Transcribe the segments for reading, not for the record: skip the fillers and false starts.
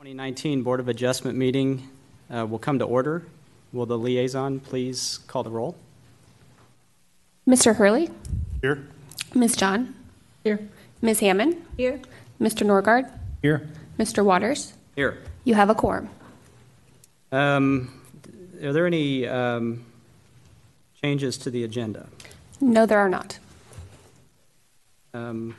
2019 Board of Adjustment meeting will come to order. Will the liaison please call the roll? Mr. Hurley? Here. Ms. John? Here. Ms. Hammond? Here. Mr. Norgard? Here. Mr. Waters? Here. You have a quorum. Are there any changes to the agenda? No, there are not. Is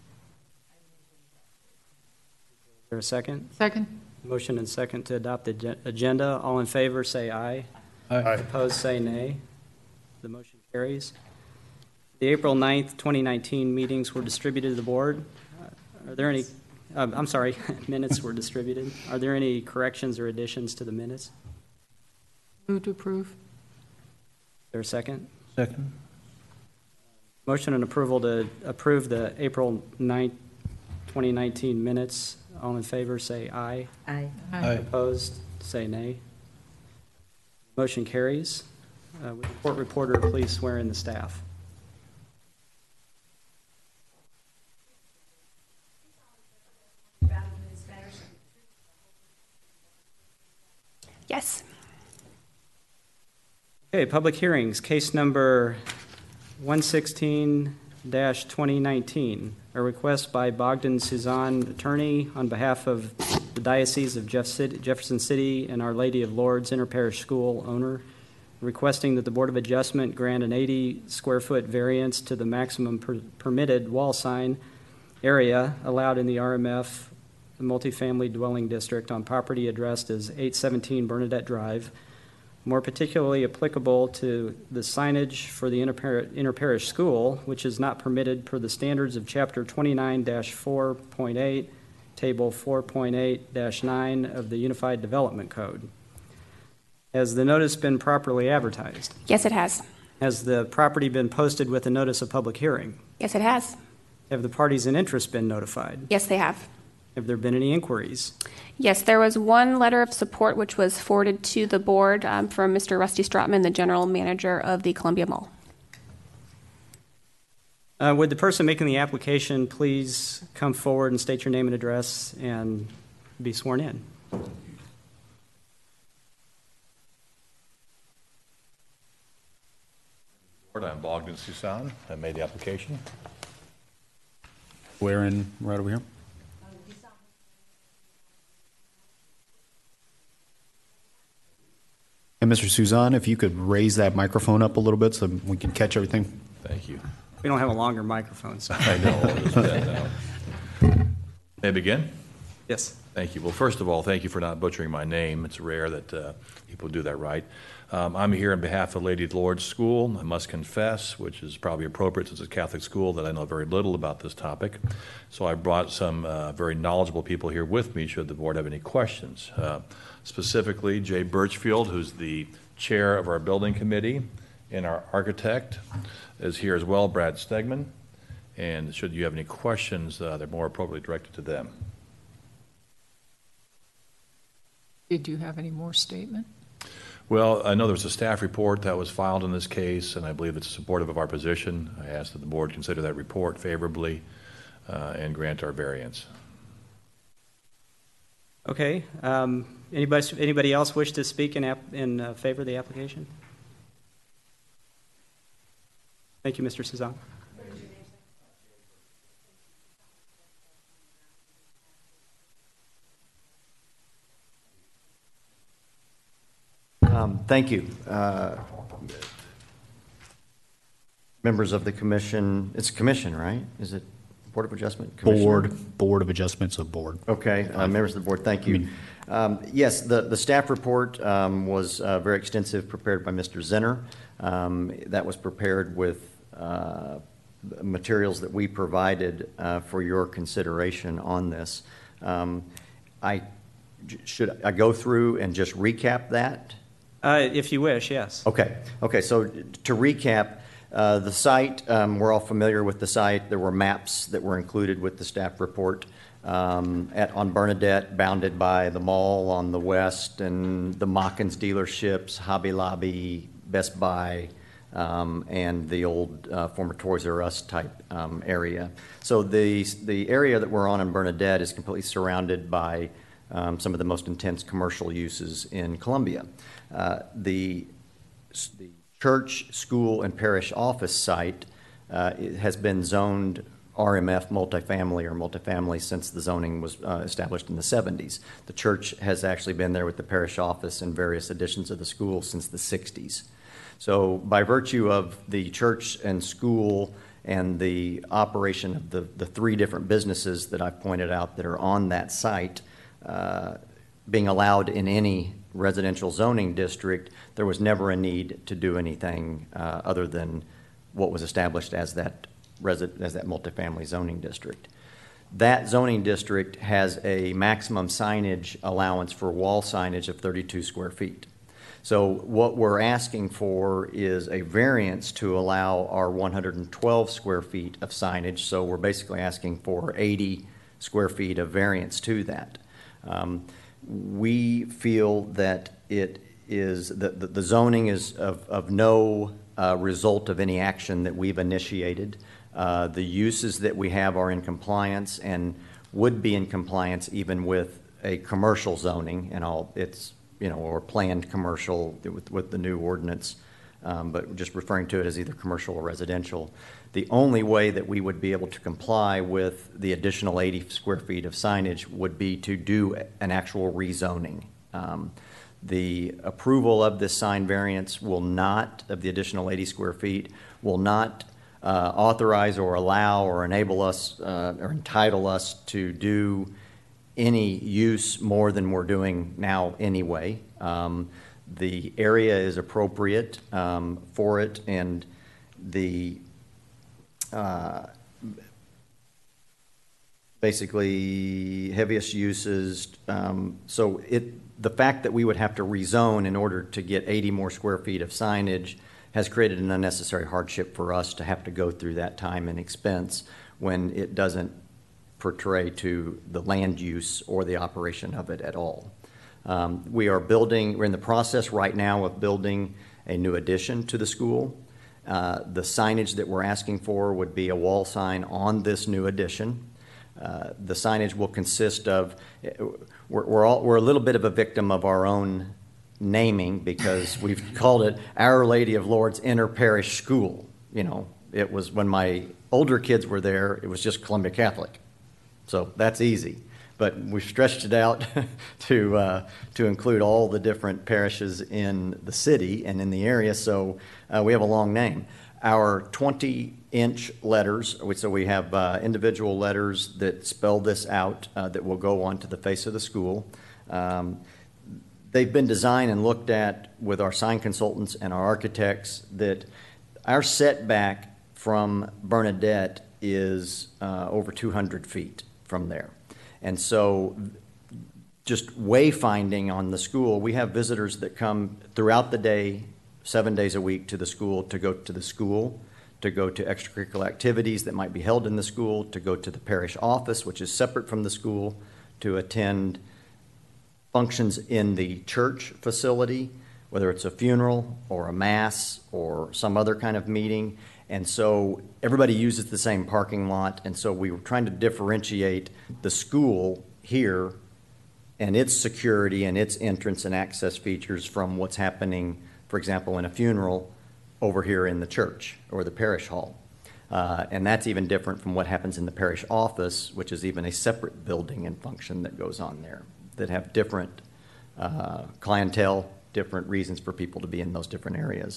there a second? Second. Motion and second to adopt the agenda. All in favor, say aye. Aye. Opposed, say nay. The motion carries. The April 9th, 2019 meetings were distributed to the board. Are there any, I'm sorry, minutes were distributed. Are there any corrections or additions to the minutes? Move to approve. Is there a second? Second. Motion and approval to approve the April 9th, 2019 minutes. All in favor, say aye. Aye. Aye. Opposed, say nay. Motion carries. Would the court reporter please swear in the staff? Yes. Okay, public hearings, case number 116-2019, a request by Bogdan Suzanne, attorney, on behalf of the Diocese of Jefferson City and Our Lady of Lourdes Interparish School owner, requesting that the Board of Adjustment grant an 80-square-foot variance to the maximum permitted wall sign area allowed in the RMF multifamily dwelling district on property addressed as 817 Bernadette Drive, more particularly applicable to the signage for the interparish school, which is not permitted per the standards of Chapter 29-4.8, Table 4.8-9 of the Unified Development Code. Has the notice been properly advertised? Yes, it has. Has the property been posted with a notice of public hearing? Yes, it has. Have the parties in interest been notified? Yes, they have. Have there been any inquiries? Yes, there was one letter of support which was forwarded to the board from Mr. Rusty Stratman, the general manager of the Columbia Mall. Would the person making the application please come forward and state your name and address and be sworn in? I'm Bogdan Suzanne. I made the application. Swear in right over here. And Mr. Suzanne, if you could raise that microphone up a little bit so we can catch everything. Thank you. We don't have a longer microphone, so. I know. I'll just put that down. May I begin? Yes. Thank you. Well, first of all, thank you for not butchering my name. It's rare that people do that right. I'm here on behalf of Lady of the Lourdes School. I must confess, which is probably appropriate since it's a Catholic school, that I know very little about this topic. So I brought some very knowledgeable people here with me should the board have any questions. Specifically, Jay Birchfield, who's the chair of our building committee, and our architect is here as well, Brad Stegman. And should you have any questions, they're more appropriately directed to them. Did you have any more statement? Well, I know there was a staff report that was filed in this case, and I believe it's supportive of our position. I ask that the board consider that report favorably and grant our variance. Okay. Anybody else wish to speak in favor of the application? Thank you, Mr. Suzanne. Thank you. Members of the commission, it's a commission, right? Is it Board of Adjustment? Board of Adjustments of board. Okay, members of the board, thank you. Yes, the staff report was very extensive, prepared by Mr. Zinner. That was prepared with materials that we provided for your consideration on this. Should I go through and just recap that? If you wish, yes. Okay, so to recap, the site, we're all familiar with the site. There were maps that were included with the staff report on Bernadette, bounded by the mall on the west and the Mockins dealerships, Hobby Lobby, Best Buy, and the old former Toys R Us type area. So the area that we're on in Bernadette is completely surrounded by some of the most intense commercial uses in Columbia. The church, school, and parish office site it has been zoned RMF multifamily or multifamily since the zoning was established in the 70s. The church has actually been there with the parish office and various additions of the school since the 60s. So by virtue of the church and school and the operation of the three different businesses that I've pointed out that are on that site being allowed in any residential zoning district, there was never a need to do anything other than what was established as that multifamily zoning district. That zoning district has a maximum signage allowance for wall signage of 32 square feet. So what we're asking for is a variance to allow our 112 square feet of signage. So we're basically asking for 80 square feet of variance to that. We feel that it is the zoning is of no result of any action that we've initiated. The uses that we have are in compliance and would be in compliance even with a commercial zoning and all its, or planned commercial with the new ordinance, but just referring to it as either commercial or residential. The only way that we would be able to comply with the additional 80 square feet of signage would be to do an actual rezoning. The approval of this sign variance will not, of the additional 80 square feet, will not authorize or allow or enable us or entitle us to do any use more than we're doing now anyway. The area is appropriate for it, and the basically heaviest uses. So the fact that we would have to rezone in order to get 80 more square feet of signage has created an unnecessary hardship for us to have to go through that time and expense when it doesn't portray to the land use or the operation of it at all. We're in the process right now of building a new addition to the school. The signage that we're asking for would be a wall sign on this new addition. The signage will consist of, we're a little bit of a victim of our own naming because we've called it Our Lady of Lourdes Inter-Parish School. It was when my older kids were there, it was just Columbia Catholic. So that's easy. But we've stretched it out to include all the different parishes in the city and in the area, so we have a long name. Our 20-inch letters, so we have individual letters that spell this out that will go onto the face of the school. They've been designed and looked at with our sign consultants and our architects that our setback from Bernadette is over 200 feet from there. And so just wayfinding on the school, we have visitors that come throughout the day, 7 days a week to the school, to go to the school, to go to extracurricular activities that might be held in the school, to go to the parish office, which is separate from the school, to attend functions in the church facility, whether it's a funeral or a mass or some other kind of meeting. And so everybody uses the same parking lot, and so we were trying to differentiate the school here and its security and its entrance and access features from what's happening, for example, in a funeral over here in the church or the parish hall. And that's even different from what happens in the parish office, which is even a separate building and function that goes on there that have different clientele, different reasons for people to be in those different areas.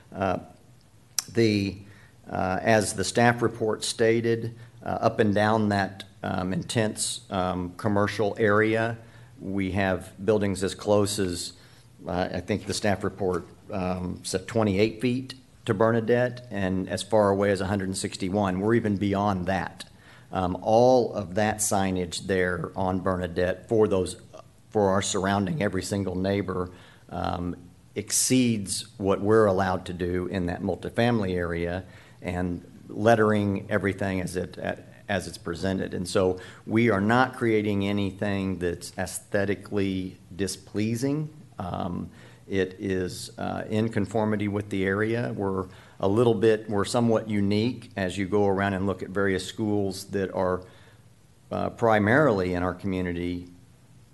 As the staff report stated, up and down that intense commercial area, we have buildings as close as, I think the staff report said 28 feet to Bernadette, and as far away as 161. We're even beyond that. All of that signage there on Bernadette for our surrounding every single neighbor exceeds what we're allowed to do in that multifamily area, and lettering everything as it's presented. And so we are not creating anything that's aesthetically displeasing. It is in conformity with the area. We're somewhat unique as you go around and look at various schools that are primarily in our community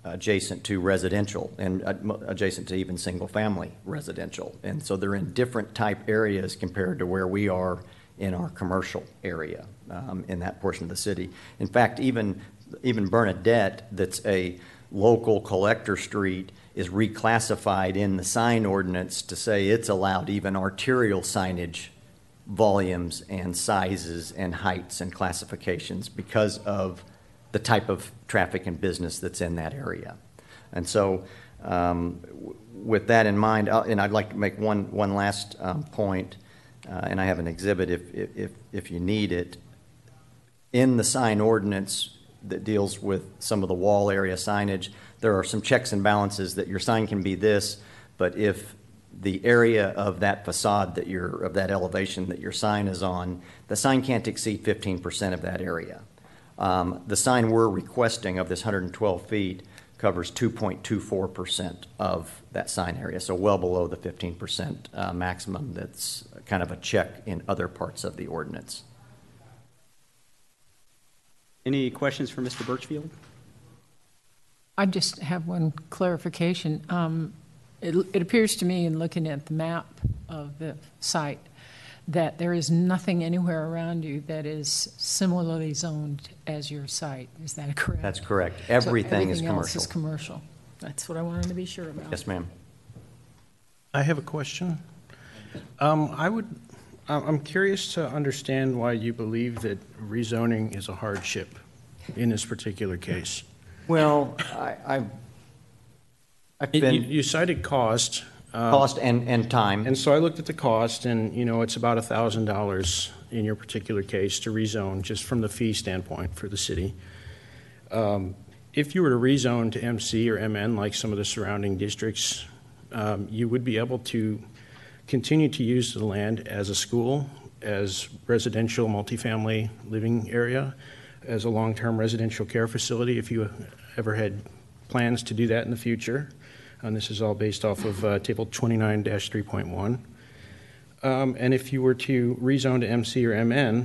adjacent to residential and adjacent to even single-family residential. And so they're in different type areas compared to where we are in our commercial area in that portion of the city. In fact, even Bernadette, that's a local collector street, is reclassified in the sign ordinance to say it's allowed even arterial signage volumes and sizes and heights and classifications because of the type of traffic and business that's in that area. And so with that in mind, and I'd like to make one last point, and I have an exhibit if you need it. In the sign ordinance that deals with some of the wall area signage, there are some checks and balances that your sign can be this, but if the area of that facade of that elevation that your sign is on, the sign can't exceed 15% of that area. The sign we're requesting of this 112 feet covers 2.24% of that sign area, so well below the 15% maximum that's kind of a check in other parts of the ordinance. Any questions for Mr. Birchfield? I just have one clarification. It appears to me in looking at the map of the site that there is nothing anywhere around you that is similarly zoned as your site. Is that correct? That's correct. Everything is commercial. Else is commercial. That's what I wanted to be sure about. Yes, ma'am. I have a question. I'm curious to understand why you believe that rezoning is a hardship in this particular case. Well, I've been You cited cost. cost and time. And so I looked at the cost, and, it's about $1,000 in your particular case to rezone, just from the fee standpoint for the city. If you were to rezone to MC or MN, like some of the surrounding districts, you would be able to continue to use the land as a school, as residential multifamily living area, as a long-term residential care facility if you ever had plans to do that in the future. And this is all based off of Table 29-3.1. And if you were to rezone to MC or MN,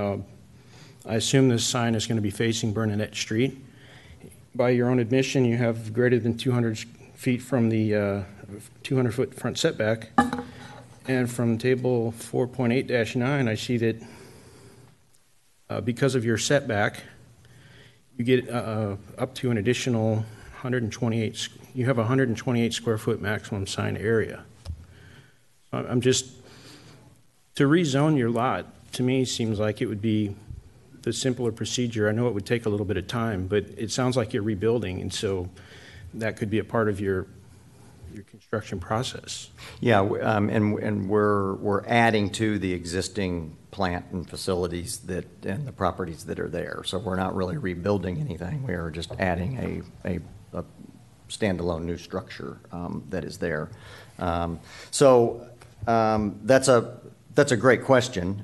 I assume this sign is going to be facing Bernadette Street. By your own admission, you have greater than 200 feet from the 200-foot front setback. And from Table 4.8-9, I see that because of your setback, you get up to an additional 128. You have a 128 square foot maximum sign area. I'm just, to rezone your lot, to me, seems like it would be the simpler procedure. I know it would take a little bit of time, but it sounds like you're rebuilding, and so that could be a part of your construction process. Yeah, and we're adding to the existing plant and facilities and the properties that are there. So we're not really rebuilding anything. We are just adding a standalone new structure that is there. So that's a great question.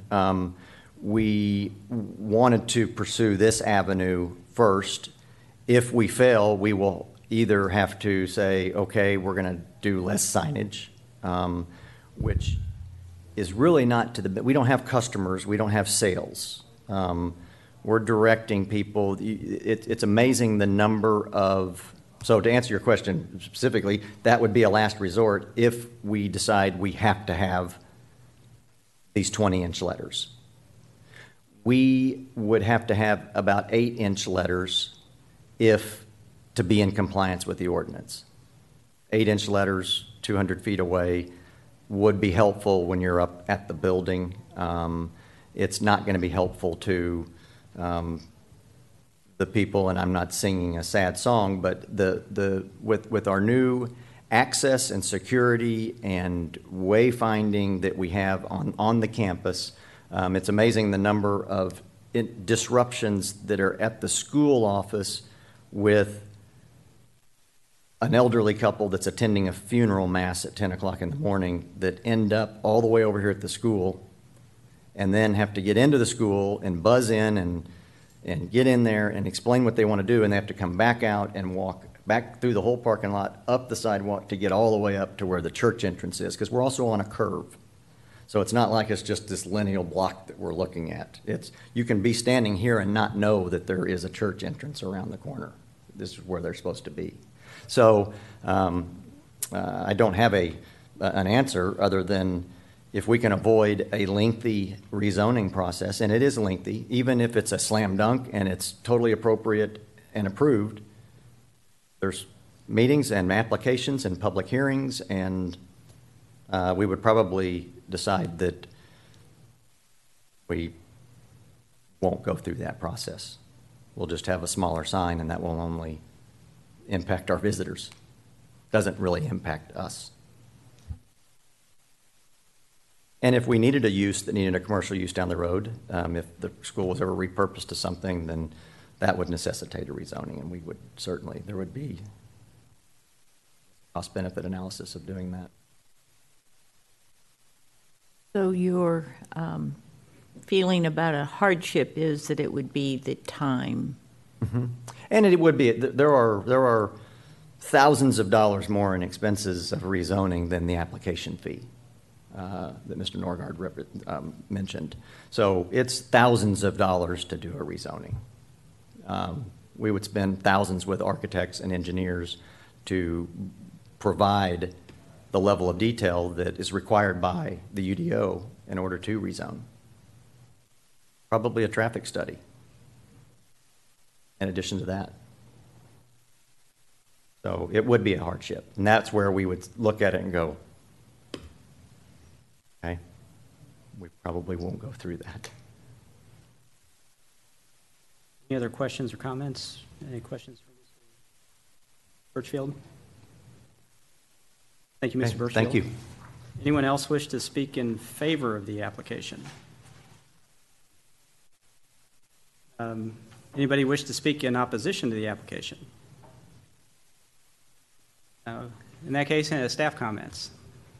We wanted to pursue this avenue first. If we fail, we will either have to say, okay, we're going to do less signage, which is really not we don't have customers, we don't have sales. We're directing people. It's amazing the number of, so to answer your question specifically, that would be a last resort if we decide we have to have these 20-inch letters. We would have to have about 8-inch letters to be in compliance with the ordinance. 8-inch letters, 200 feet away, would be helpful when you're up at the building. It's not going to be helpful to the people, and I'm not singing a sad song, but with our new access and security and wayfinding that we have on the campus, it's amazing the number of disruptions that are at the school office with an elderly couple that's attending a funeral mass at 10 o'clock in the morning that end up all the way over here at the school and then have to get into the school and buzz in and get in there and explain what they want to do, and they have to come back out and walk back through the whole parking lot, up the sidewalk to get all the way up to where the church entrance is, because we're also on a curve. So it's not like it's just this lineal block that we're looking at. You can be standing here and not know that there is a church entrance around the corner. this is where they're supposed to be. So I don't have an answer other than if we can avoid a lengthy rezoning process, and it is lengthy, even if it's a slam dunk and it's totally appropriate and approved, there's meetings and applications and public hearings, and we would probably decide that we won't go through that process. We'll just have a smaller sign, and that will only impact our visitors. Doesn't really impact us. And if we needed a use that needed a commercial use down the road, if the school was ever repurposed to something, then that would necessitate a rezoning, and we would certainly, there would be cost-benefit analysis of doing that. So your feeling about a hardship is that it would be the time. Mm-hmm. And it would be, there are thousands of dollars more in expenses of rezoning than the application fee that Mr. Norgaard mentioned. So it's thousands of dollars to do a rezoning. We would spend thousands with architects and engineers to provide the level of detail that is required by the UDO in order to rezone. Probably a traffic study in addition to that. So it would be a hardship. And that's where we would look at it and go, okay, we probably won't go through that. Any other questions or comments? Any questions for Mr. Birchfield? Thank you, Mr. Okay, Birchfield. thank you. Anyone else wish to speak in favor of the application? Anybody wish to speak in opposition to the application? In that case, staff comments.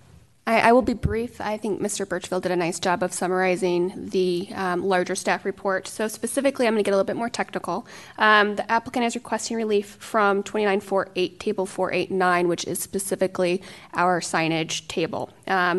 I will be brief. I think Mr. Birchfield did a nice job of summarizing the larger staff report. So specifically, I'm going to get a little bit more technical. The applicant is requesting relief from 2948, Table 489, which is specifically our signage table.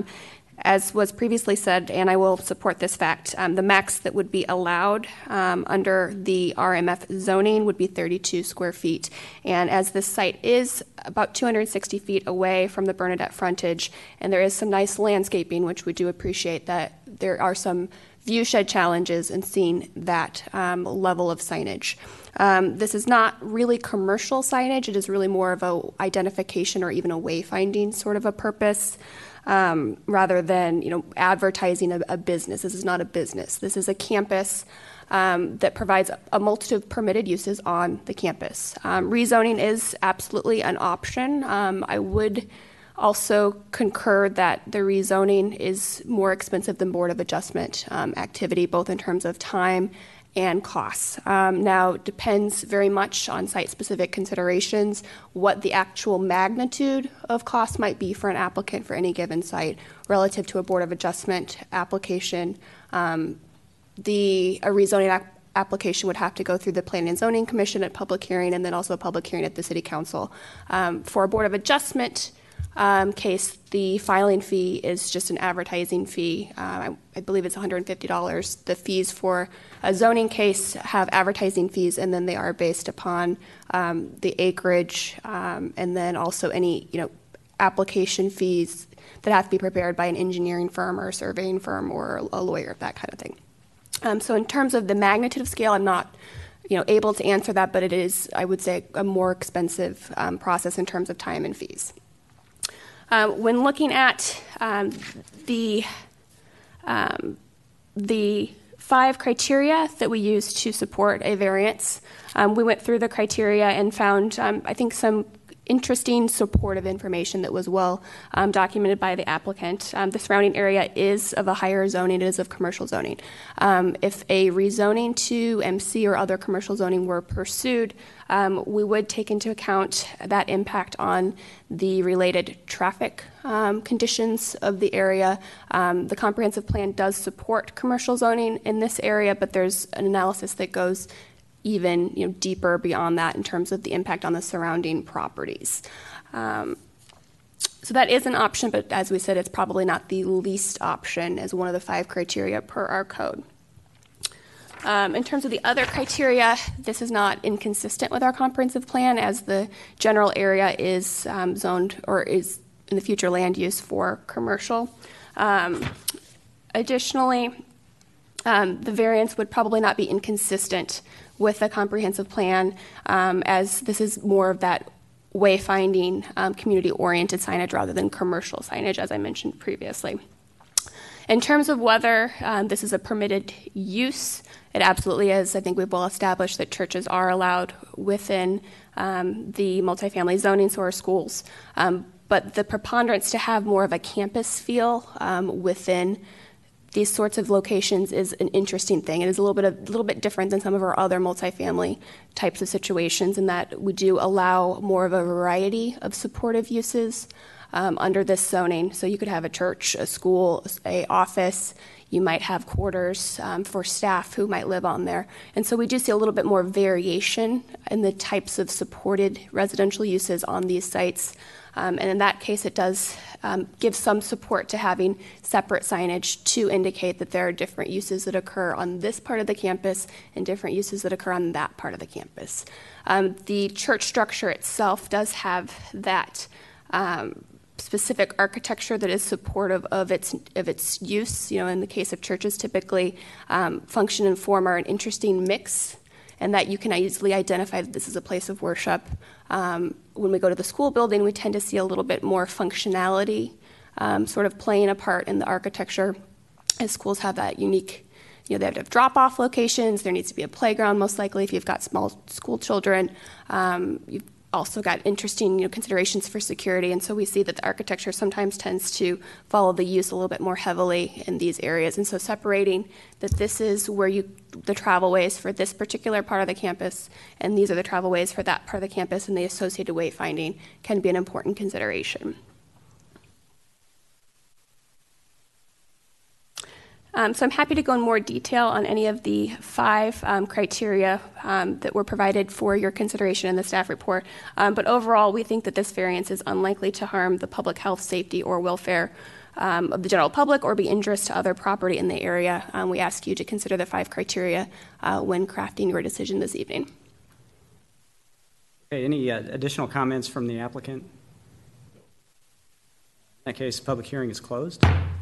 As was previously said, and I will support this fact, the max that would be allowed under the RMF zoning would be 32 square feet. And as this site is about 260 feet away from the Bernadette frontage, and there is some nice landscaping, which we do appreciate, that there are some view shed challenges in seeing that level of signage. This is not really commercial signage. It is really more of a identification or even a wayfinding sort of a purpose. Rather than advertising a business. This is not a business. This is a campus that provides a multitude of permitted uses on the campus. Rezoning is absolutely an option. I would also concur that the rezoning is more expensive than Board of Adjustment activity, both in terms of time and costs. Now, it depends very much on site-specific considerations, what the actual magnitude of cost might be for an applicant for any given site relative to a Board of Adjustment application. A rezoning application would have to go through the Planning and Zoning Commission at public hearing, and then also a public hearing at the City Council. For a Board of Adjustment case, the filing fee is just an advertising fee. I believe it's $150. The fees for a zoning case have advertising fees, and then they are based upon the acreage, and then also any application fees that have to be prepared by an engineering firm or a surveying firm or a lawyer, that kind of thing. So in terms of the magnitude of scale, I'm not able to answer that, but it is, I would say, a more expensive process in terms of time and fees. When looking at the 5 criteria that we use to support a variance, we went through the criteria and found, I think, some interesting supportive information that was well documented by the applicant. The surrounding area is of a higher zoning, it is of commercial zoning. If a rezoning to MC or other commercial zoning were pursued, we would take into account that impact on the related traffic conditions of the area. The comprehensive plan does support commercial zoning in this area, but there's an analysis that goes even deeper beyond that in terms of the impact on the surrounding properties. So that is an option, but as we said, it's probably not the least option as one of the 5 criteria per our code. In terms of the other criteria, this is not inconsistent with our comprehensive plan, as the general area is zoned or is in the future land use for commercial. Additionally, the variance would probably not be inconsistent with the comprehensive plan, as this is more of that wayfinding, community-oriented signage rather than commercial signage, as I mentioned previously. In terms of whether this is a permitted use, it absolutely is. I think we've well established that churches are allowed within the multifamily zoning, so are schools. But the preponderance to have more of a campus feel within these sorts of locations is an interesting thing. It is a little bit different than some of our other multifamily types of situations in that we do allow more of a variety of supportive uses under this zoning. So you could have a church, a school, a office. You might have quarters for staff who might live on there. And so we do see a little bit more variation in the types of supported residential uses on these sites. And in that case, it does give some support to having separate signage to indicate that there are different uses that occur on this part of the campus and different uses that occur on that part of the campus. The church structure itself does have that specific architecture that is supportive of its use. You know, in the case of churches, typically function and form are an interesting mix, and that you can easily identify that this is a place of worship. When we go to the school building, we tend to see a little bit more functionality sort of playing a part in the architecture, as schools have that unique, you know, they have to have drop-off locations. There needs to be a playground, most likely, if you've got small school children. You've also got interesting, you know, considerations for security, and so we see that the architecture sometimes tends to follow the use a little bit more heavily in these areas. And so separating that this is where the travel ways for this particular part of the campus, and these are the travel ways for that part of the campus, and the associated wayfinding can be an important consideration. So I'm happy to go in more detail on any of the 5 criteria that were provided for your consideration in the staff report. But overall, we think that this variance is unlikely to harm the public health, safety, or welfare of the general public or be injurious to other property in the area. We ask you to consider the 5 criteria when crafting your decision this evening. Okay, any additional comments from the applicant? In that case, the public hearing is closed.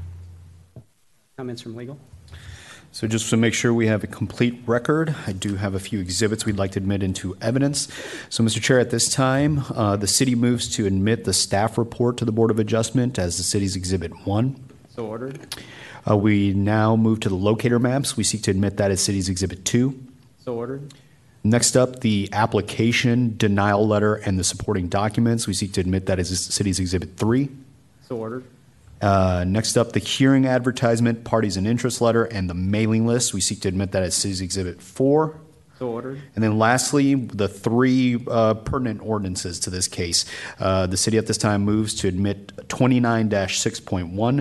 Comments from legal? So just to make sure we have a complete record, I do have a few exhibits we'd like to admit into evidence. So, Mr. Chair, at this time, the city moves to admit the staff report to the Board of Adjustment as the city's Exhibit 1. So ordered. We now move to the locator maps. We seek to admit that as city's Exhibit 2. So ordered. Next up, the application, denial letter, and the supporting documents. We seek to admit that as city's Exhibit 3. So ordered. Next up, the hearing advertisement, parties and interest letter, and the mailing list. We seek to admit that as city's Exhibit 4. So ordered. And then lastly, the 3 pertinent ordinances to this case. The city at this time moves to admit 29-6.1,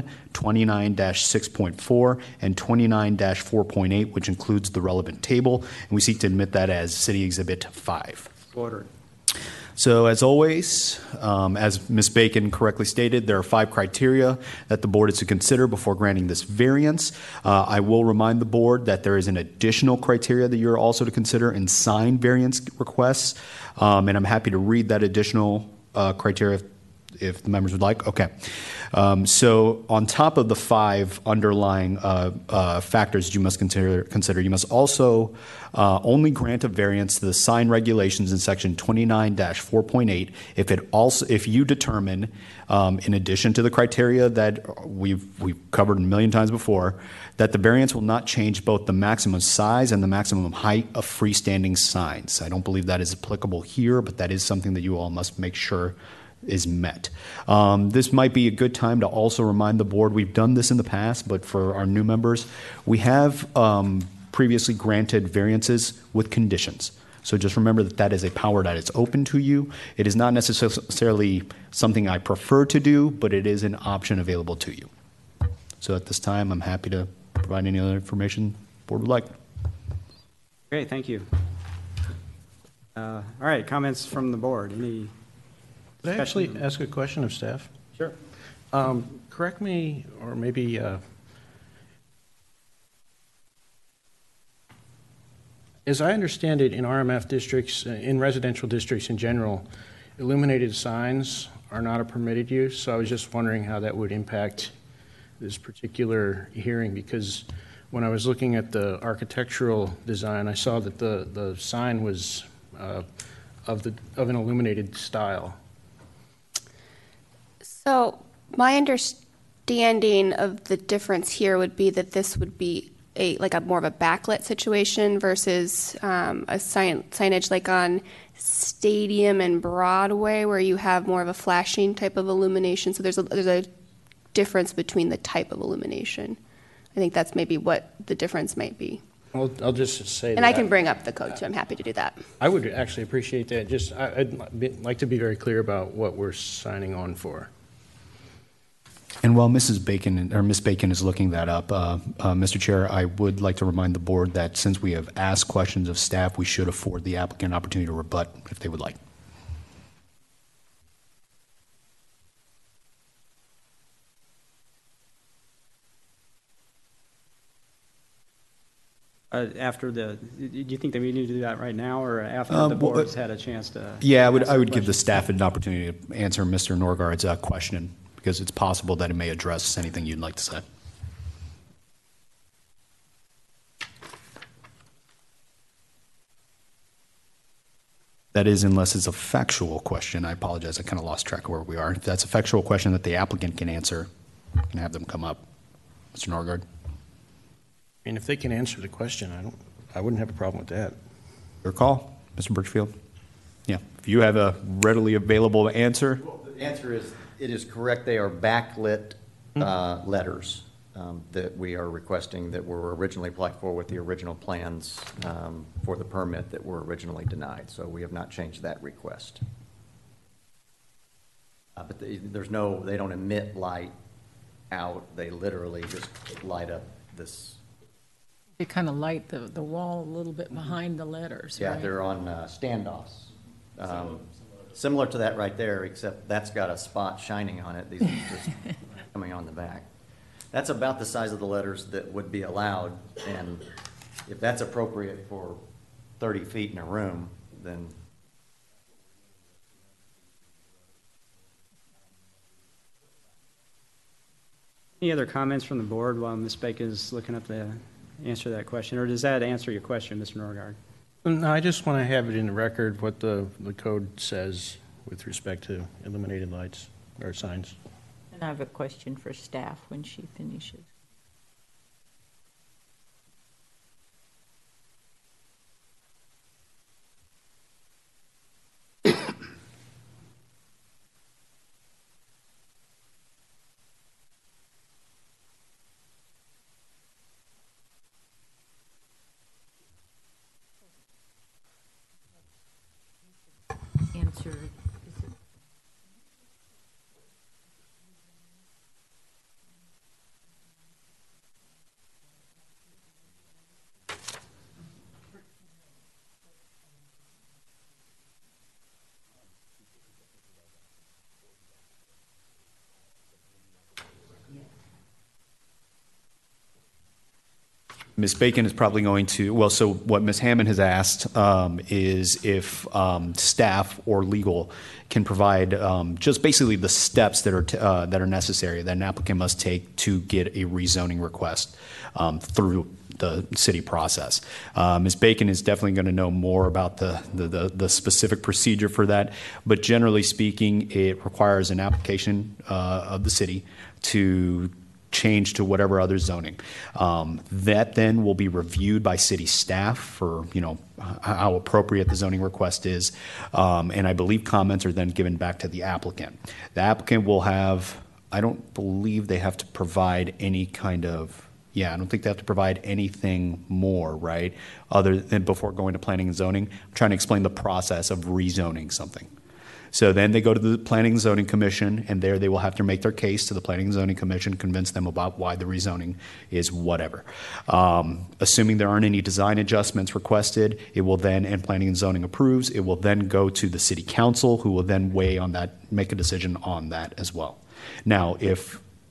29-6.4, and 29-4.8, which includes the relevant table. And we seek to admit that as City Exhibit 5. So ordered. So as always, as Ms. Bacon correctly stated, there are 5 criteria that the board is to consider before granting this variance. I will remind the board that there is an additional criteria that you're also to consider in signed variance requests, and I'm happy to read that additional criteria if the members would like. Okay. So on top of the 5 underlying factors you must consider, you must also only grant a variance to the sign regulations in section 29-4.8 if you determine, in addition to the criteria that we've covered a million times before, that the variance will not change both the maximum size and the maximum height of freestanding signs. I don't believe that is applicable here, but that is something that you all must make sure is met. This might be a good time to also remind the board, we've done this in the past, but for our new members, we have previously granted variances with conditions. So just remember that that is a power that is open to you. It is not necessarily something I prefer to do, but it is an option available to you. So at this time, I'm happy to provide any other information the board would like. Great, thank you. All right, comments from the board. Any? Could I actually ask a question of staff? Sure. Correct me, or maybe As I understand it, in RMF districts, in residential districts in general, illuminated signs are not a permitted use. So I was just wondering how that would impact this particular hearing, because when I was looking at the architectural design, I saw that the sign was of an illuminated style. So my understanding of the difference here would be that this would be a more of a backlit situation versus a signage like on Stadium and Broadway, where you have more of a flashing type of illumination. So there's a difference between the type of illumination. I think that's maybe what the difference might be. I'll just say that. And I can bring up the code too. I'm happy to do that. I would actually appreciate that. I'd like to be very clear about what we're signing on for. And while Ms. Bacon is looking that up, Mr. Chair, I would like to remind the board that since we have asked questions of staff, we should afford the applicant an opportunity to rebut if they would like. Do you think that we need to do that right now or after the board's had a chance to? Yeah, I would give the staff an opportunity to answer Mr. Norgaard's question, because it's possible that it may address anything you'd like to say. That is, unless it's a factual question. I apologize, I kind of lost track of where we are. If that's a factual question that the applicant can answer, I can have them come up. Mr. Norgaard? I mean, if they can answer the question, I wouldn't have a problem with that. Your call, Mr. Birchfield? Yeah, if you have a readily available answer. Well, the answer is, it is correct. They are backlit letters that we are requesting that were originally applied for with the original plans for the permit that were originally denied. So we have not changed that request. But they don't emit light out. They literally just light up this. They kind of light the wall a little bit behind the letters, Yeah, right? they're on standoffs. Similar to that right there, except that's got a spot shining on it. These are just coming on the back. That's about the size of the letters that would be allowed, and if that's appropriate for 30 feet in a room, then Any other comments from the board while Ms. Bacon is looking up the answer to that question, or does that answer your question, Mr. Norgaard? No, I just want to have it in the record what the code says with respect to illuminated lights or signs. And I have a question for staff when she finishes. Answer. Ms. Bacon is probably going to, well, so what Ms. Hammond has asked is if staff or legal can provide just basically the steps that are necessary that an applicant must take to get a rezoning request through the city process. Ms. Bacon is definitely going to know more about the specific procedure for that, but generally speaking, it requires an application of the city to change to whatever other zoning. That then will be reviewed by city staff for, how appropriate the zoning request is. And I believe comments are then given back to the applicant. The applicant will have, I don't believe they have to provide any kind of, I don't think they have to provide anything more, right? Other than before going to planning and zoning. I'm trying to explain the process of rezoning something. So then they go to the Planning and Zoning Commission, and there they will have to make their case to the Planning and Zoning Commission, convince them about why the rezoning is whatever. Assuming there aren't any design adjustments requested, it will then, and Planning and Zoning approves, it will then go to the City Council, who will then weigh on that, make a decision on that as well. Now, if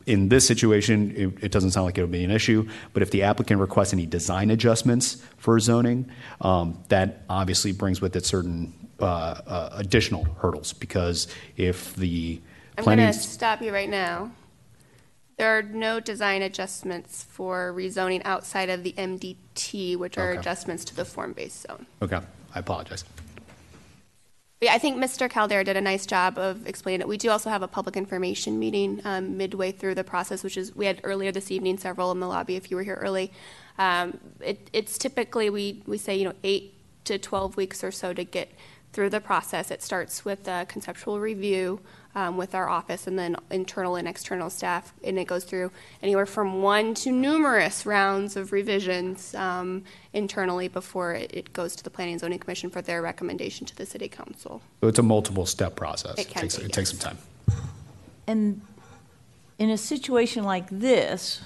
In this situation, it doesn't sound like it would be an issue, but if the applicant requests any design adjustments for zoning, that obviously brings with it certain additional hurdles, because if the I'm going planning... to stop you right now. There are no design adjustments for rezoning outside of the MDT, which are Okay. adjustments to the form-based zone. Okay, I apologize. Yeah, I think Mr. Caldera did a nice job of explaining it. We do also have a public information meeting midway through the process, which is, we had earlier this evening, several in the lobby if you were here early. It's typically, we say, 8 to 12 weeks or so to get through the process. It starts with a conceptual review with our office and then internal and external staff, and it goes through anywhere from 1 to numerous rounds of revisions internally before it goes to the Planning and Zoning Commission for their recommendation to the City Council. So it's a multiple step process. It can be, It takes some time. And in a situation like this,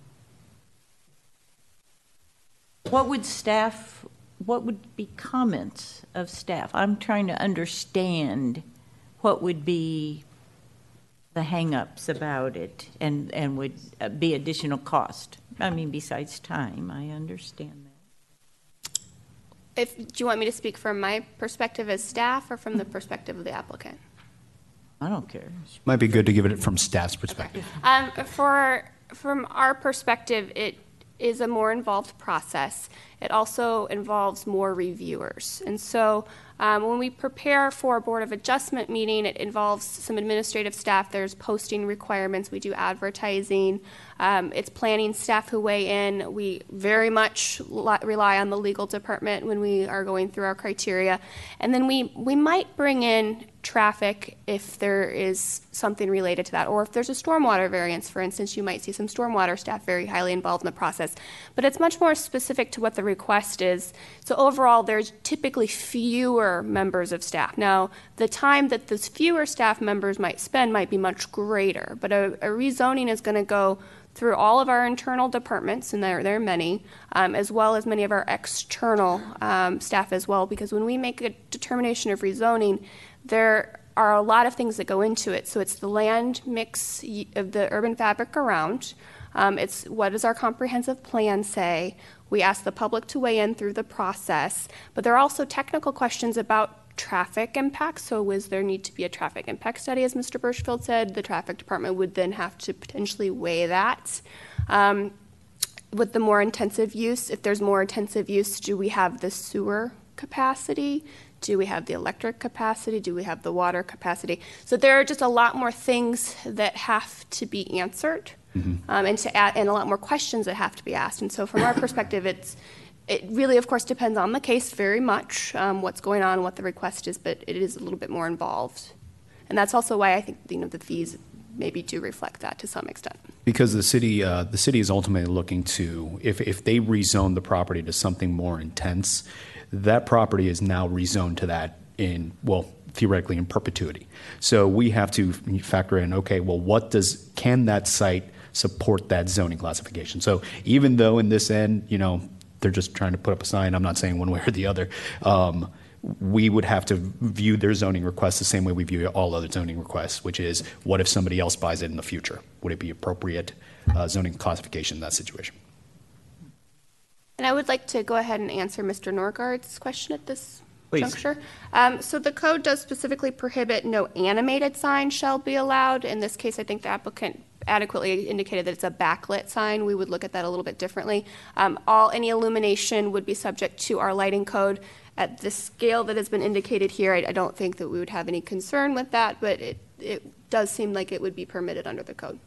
what would be comments of staff? I'm trying to understand what would be the hang-ups about it and would be additional cost. I mean, besides time, I understand that. Do you want me to speak from my perspective as staff or from the perspective of the applicant? I don't care. Might be good to give it from staff's perspective. From our perspective, it is a more involved process. It also involves more reviewers. And so when we prepare for a Board of Adjustment meeting, it involves some administrative staff. There's posting requirements. We do advertising. It's planning staff who weigh in. We very much rely on the legal department when we are going through our criteria. And then we might bring in traffic if there is something related to that, or if there's a stormwater variance, for instance, you might see some stormwater staff very highly involved in the process. But it's much more specific to what the request is. So overall, there's typically fewer members of staff. Now, the time that those fewer staff members might spend might be much greater, but a rezoning is going to go through all of our internal departments, and there are many, as well as many of our external staff as well, because when we make a determination of rezoning, there are a lot of things that go into it. So it's the land mix of the urban fabric around. It's what does our comprehensive plan say? We ask the public to weigh in through the process, but there are also technical questions about traffic impacts. So does there need to be a traffic impact study, as Mr. Birchfield said? The traffic department would then have to potentially weigh that. With the more intensive use, if there's more intensive use, do we have the sewer capacity? Do we have the electric capacity? Do we have the water capacity? So there are just a lot more things that have to be answered, and a lot more questions that have to be asked. And so from our perspective, it really, of course, depends on the case very much, what's going on, what the request is, but it is a little bit more involved. And that's also why I think the fees maybe do reflect that to some extent. Because the city is ultimately looking to, if they rezone the property to something more intense, that property is now rezoned to that theoretically in perpetuity. So we have to factor in, okay, well, can that site support that zoning classification? So even though in this end, they're just trying to put up a sign, I'm not saying one way or the other, we would have to view their zoning request the same way we view all other zoning requests, which is, what if somebody else buys it in the future? Would it be appropriate zoning classification in that situation? And I would like to go ahead and answer Mr. Norgard's question at this Please. juncture. So the code does specifically prohibit no animated sign shall be allowed. In this case, I think the applicant adequately indicated that it's a backlit sign. We would look at that a little bit differently. Any illumination would be subject to our lighting code. At the scale that has been indicated here, I don't think that we would have any concern with that, but it does seem like it would be permitted under the code.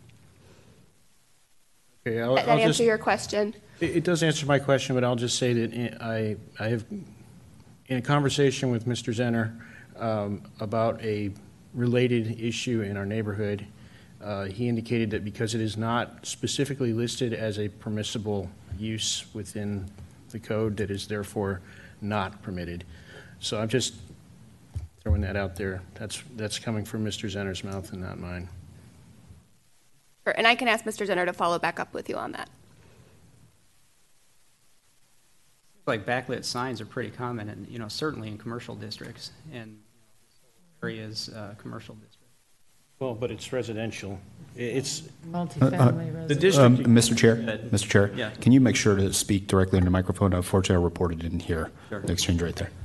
Okay, That answer your question? It does answer my question, but I'll just say that I have, in a conversation with Mr. Zenner about a related issue in our neighborhood, he indicated that because it is not specifically listed as a permissible use within the code, that is therefore not permitted. So I'm just throwing that out there. That's coming from Mr. Zenner's mouth and not mine. And I can ask Mr. Zenner to follow back up with you on that. Like backlit signs are pretty common, and certainly in commercial districts and areas, commercial districts. Well, but it's residential. It's, Multifamily the residential. district. Mr. Chair, Good. Mr. Chair, Yeah. can you make sure to speak directly into the microphone? Unfortunately, I reported didn't hear Sure. the exchange right there.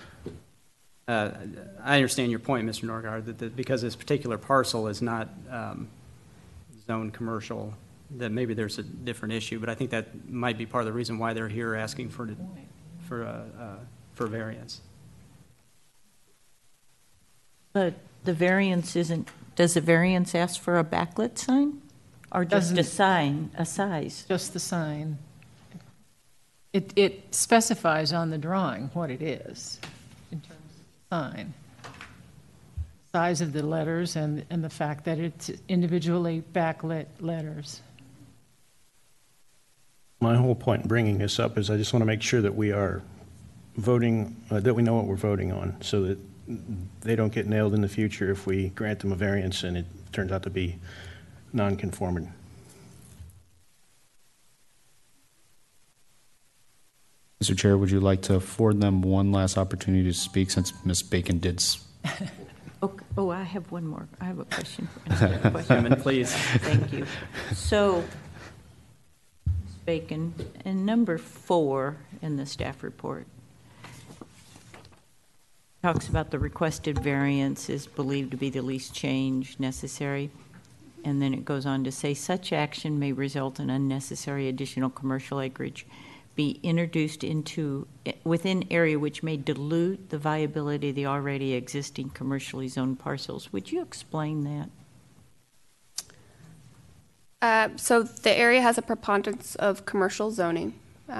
I understand your point, Mr. Norgard, that because this particular parcel is not zoned commercial, that maybe there's a different issue, but I think that might be part of the reason why they're here asking for variance. But the variance isn't, does the variance ask for a backlit sign? Or just a Doesn't. sign, a size? Just the sign. It specifies on the drawing what it is in terms of sign. Size of the letters and the fact that it's individually backlit letters. My whole point in bringing this up is I just want to make sure that we are voting, that we know what we're voting on, so that they don't get nailed in the future if we grant them a variance and it turns out to be non-conforming. Mr. Chair, would you like to afford them one last opportunity to speak since Ms. Bacon did? Oh, I have one more. I have a question. Another question. Chairman, please. Thank you. So, Ms. Bacon, in number 4 in the staff report, talks about the requested variance is believed to be the least change necessary. And then it goes on to say, such action may result in unnecessary additional commercial acreage be introduced into within area which may dilute the viability of the already existing commercially zoned parcels. Would you explain that? So the area has a preponderance of commercial zoning.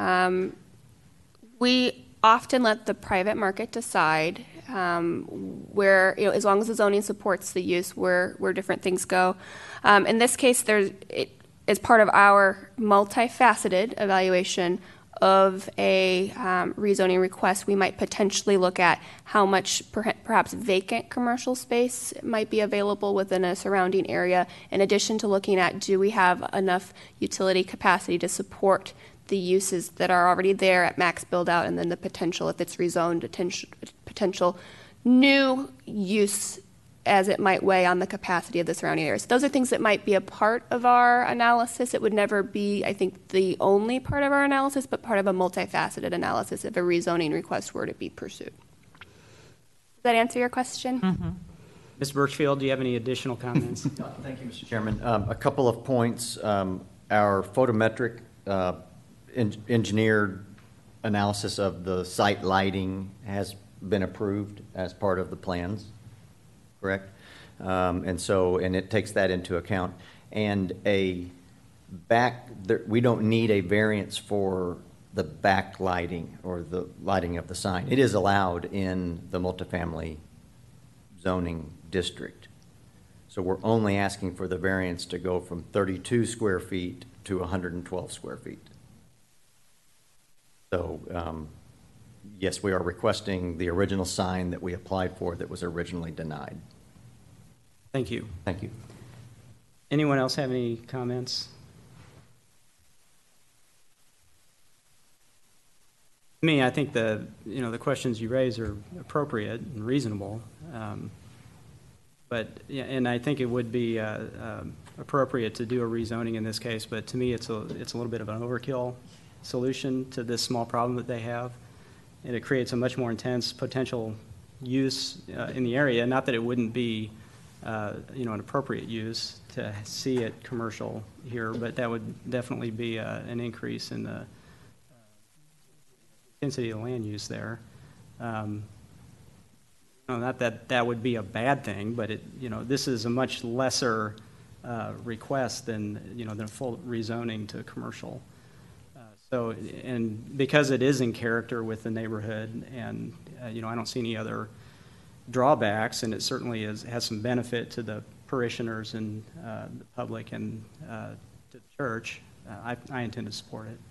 We often let the private market decide where, as long as the zoning supports the use, where different things go. In this case, as part of our multifaceted evaluation of a rezoning request, we might potentially look at how much perhaps vacant commercial space might be available within a surrounding area, in addition to looking at, do we have enough utility capacity to support the uses that are already there at max build out, and then the potential, if it's rezoned, potential new use as it might weigh on the capacity of the surrounding areas. Those are things that might be a part of our analysis. It would never be, I think, the only part of our analysis, but part of a multifaceted analysis if a rezoning request were to be pursued. Does that answer your question? Mm-hmm. Ms. Birchfield, do you have any additional comments? Thank you, Mr. Chairman. A couple of points. Our photometric engineered analysis of the site lighting has been approved as part of the plans, correct? And it takes that into account. And we don't need a variance for the back lighting or the lighting of the sign. It is allowed in the multifamily zoning district. So we're only asking for the variance to go from 32 square feet to 112 square feet. So, yes, we are requesting the original sign that we applied for that was originally denied. Thank you. Thank you. Anyone else have any comments? To me, I think the questions you raise are appropriate and reasonable. And I think it would be appropriate to do a rezoning in this case, but to me, it's a little bit of an overkill solution to this small problem that they have. And it creates a much more intense potential use in the area. Not that it wouldn't be an appropriate use to see it commercial here, but that would definitely be an increase in the intensity of land use there. Not that that would be a bad thing, but this is a much lesser request than than full rezoning to commercial. And because it is in character with the neighborhood, and I don't see any other drawbacks, and it certainly has some benefit to the parishioners and the public and to the church, I intend to support it.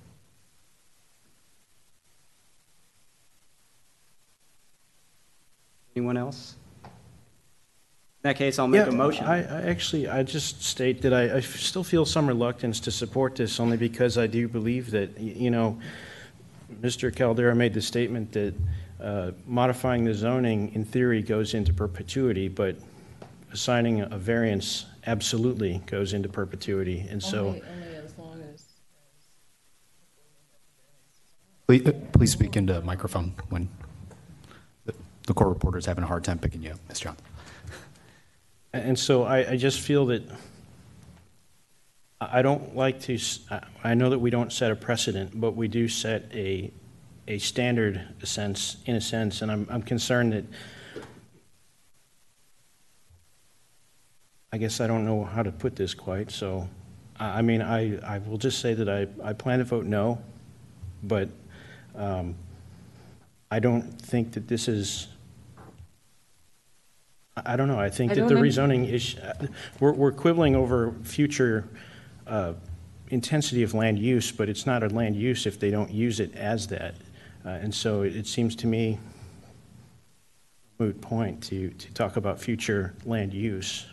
Anyone else? In that case, I'll make a motion. I just state that I still feel some reluctance to support this, only because I do believe that, Mr. Caldera made the statement that modifying the zoning, in theory, goes into perpetuity, but assigning a variance absolutely goes into perpetuity, and so. Only as long as. Please speak into the microphone when the court reporter is having a hard time picking you up, Ms. John. And so I just feel that I don't like to, I know that we don't set a precedent, but we do set a standard in a sense, and I'm concerned that, I guess I don't know how to put this quite, so, I mean, I will just say that I plan to vote no, but I don't think that this is, I don't know, I think that the rezoning is, we're quibbling over future intensity of land use, but it's not a land use if they don't use it as that. And so it seems to me a moot point to talk about future land use.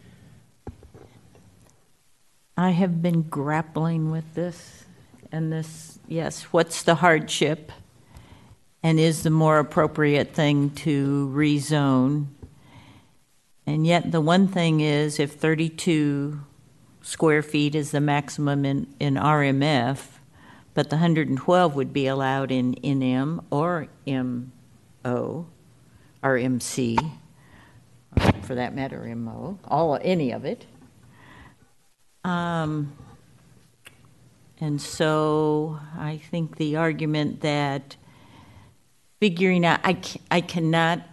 I have been grappling with this, and this, yes, what's the hardship? And is the more appropriate thing to rezone? And yet the one thing is, if 32 square feet is the maximum in RMF, but the 112 would be allowed in NM or MO, or MC, for that matter, MO, any of it. And so I think the argument that figuring out, I cannot,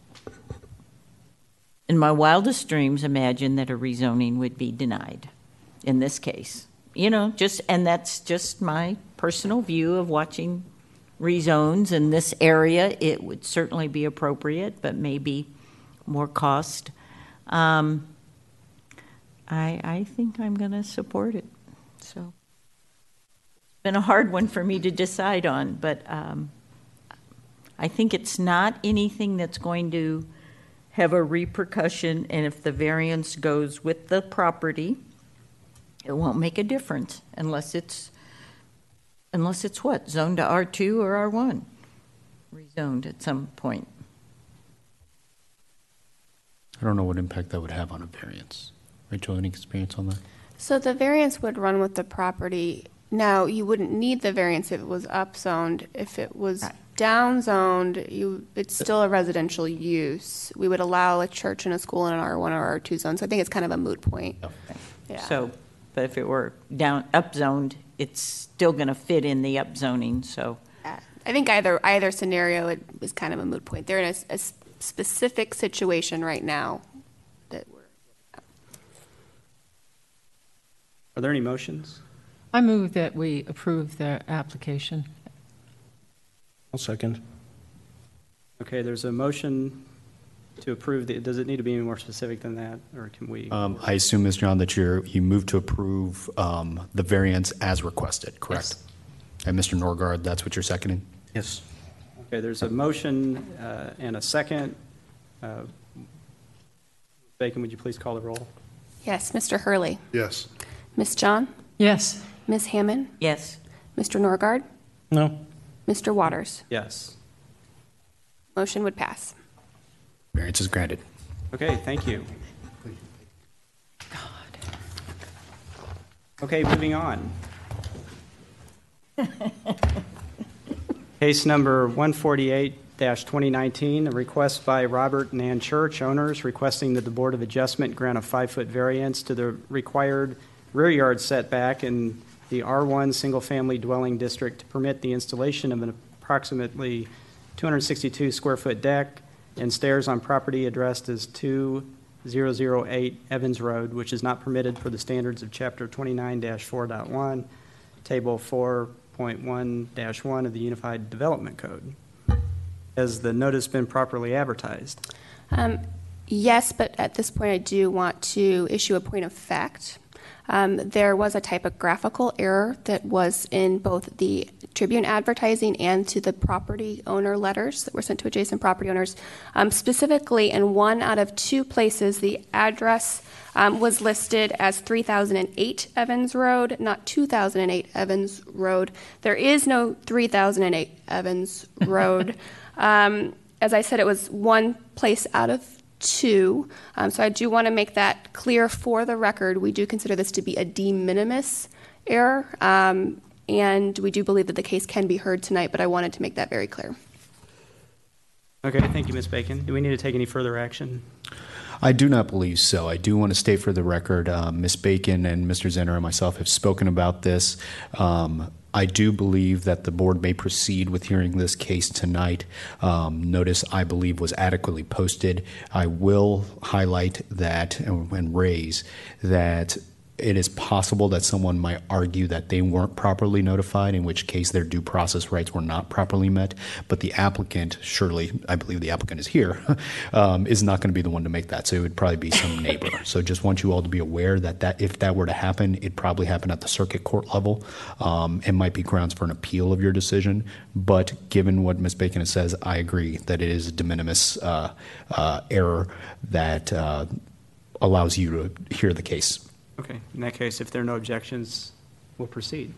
in my wildest dreams, imagine that a rezoning would be denied in this case. You know, and that's just my personal view of watching rezones in this area. It would certainly be appropriate, but maybe more cost. I think I'm going to support it. So it's been a hard one for me to decide on, but I think it's not anything that's going to have a repercussion, and if the variance goes with the property, it won't make a difference unless it's what, zoned to R2 or R1, rezoned at some point. I don't know what impact that would have on a variance. Rachel, any experience on that? So the variance would run with the property. Now, you wouldn't need the variance if it was upzoned. If it was downzoned, it's still a residential use. We would allow a church and a school in an R1 or R2 zone. So I think it's kind of a moot point. Okay. Yeah. So, but if it were upzoned, it's still going to fit in the upzoning, so. Yeah. I think either scenario, it is kind of a moot point. They're in a specific situation right now that we're. Are there any motions? I move that we approve the application. I'll second. Okay, there's a motion to approve. Does it need to be any more specific than that, or can we? I assume, Ms. John, that you move to approve the variance as requested, correct? Yes. And Mr. Norgard, that's what you're seconding? Yes. Okay, there's a motion and a second. Bacon, would you please call the roll? Yes, Mr. Hurley. Yes. Ms. John. Yes. Ms. Hammond. Yes. Mr. Norgard. No. Mr. Waters. Yes. Motion would pass. Variance is granted. Okay, thank you. Okay, moving on. Case number 148-2019, a request by Robert and Ann Church, owners, requesting that the Board of Adjustment grant a 5-foot variance to the required rear yard setback in the R1 single-family dwelling district to permit the installation of an approximately 262 square foot deck and stairs on property addressed as 2008 Evans Road, which is not permitted for the standards of Chapter 29-4.1, Table 4.1-1 of the Unified Development Code. Has the notice been properly advertised? Yes, but at this point, I do want to issue a point of fact. There was a typographical error that was in both the Tribune advertising and to the property owner letters that were sent to adjacent property owners. Specifically, in 1 out of 2 places, the address was listed as 3008 Evans Road, not 2008 Evans Road. There is no 3008 Evans Road. As I said, it was 1 place out of 2. So I do want to make that clear for the record. We do consider this to be a de minimis error, and we do believe that the case can be heard tonight, but I wanted to make that very clear. Okay, thank you, Ms. Bacon. Do we need to take any further action? I do not believe so. I do want to state for the record, Ms. Bacon and Mr. Zenner and myself have spoken about this. I do believe that the board may proceed with hearing this case tonight. Notice, I believe, was adequately posted. I will highlight that and raise that it is possible that someone might argue that they weren't properly notified, in which case their due process rights were not properly met. But the applicant, surely, I believe the applicant is here, is not going to be the one to make that. So it would probably be some neighbor. So just want you all to be aware that if that were to happen, it'd probably happen at the circuit court level. It might be grounds for an appeal of your decision. But given what Ms. Bacon says, I agree that it is a de minimis error that allows you to hear the case. Okay, in that case, if there are no objections, we'll proceed.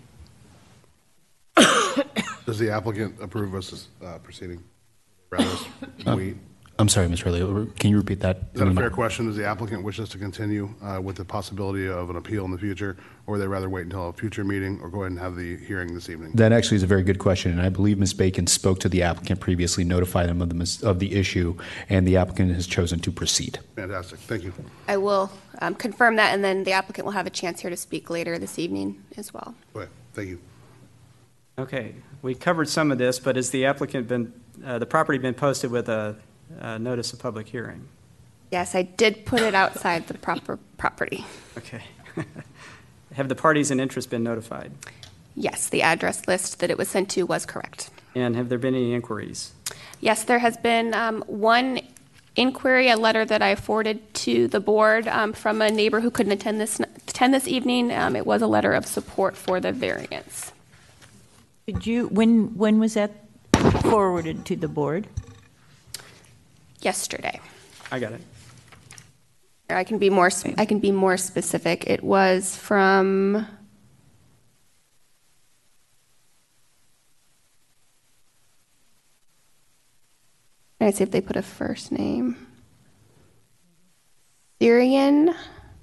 Does the applicant approve us proceeding? Rather wait. I'm sorry, Ms. Hurley, can you repeat that? Is that a fair question? Does the applicant wish us to continue with the possibility of an appeal in the future, or would they rather wait until a future meeting, or go ahead and have the hearing this evening? That actually is a very good question, and I believe Ms. Bacon spoke to the applicant previously, notified them of the issue, and the applicant has chosen to proceed. Fantastic. Thank you. I will confirm that, and then the applicant will have a chance here to speak later this evening as well. Okay. Thank you. Okay, we covered some of this, but has the applicant the property been posted with a notice of public hearing? Yes, I did put it outside the proper property. Okay. Have the parties in interest been notified? Yes, the address list that it was sent to was correct. And have there been any inquiries? Yes, there has been one inquiry, a letter that I forwarded to the board from a neighbor who couldn't attend this evening. It was a letter of support for the variance. When was that forwarded to the board? Yesterday. I got it. I can be more specific. It was from Let me see if they put a first name. Syrian.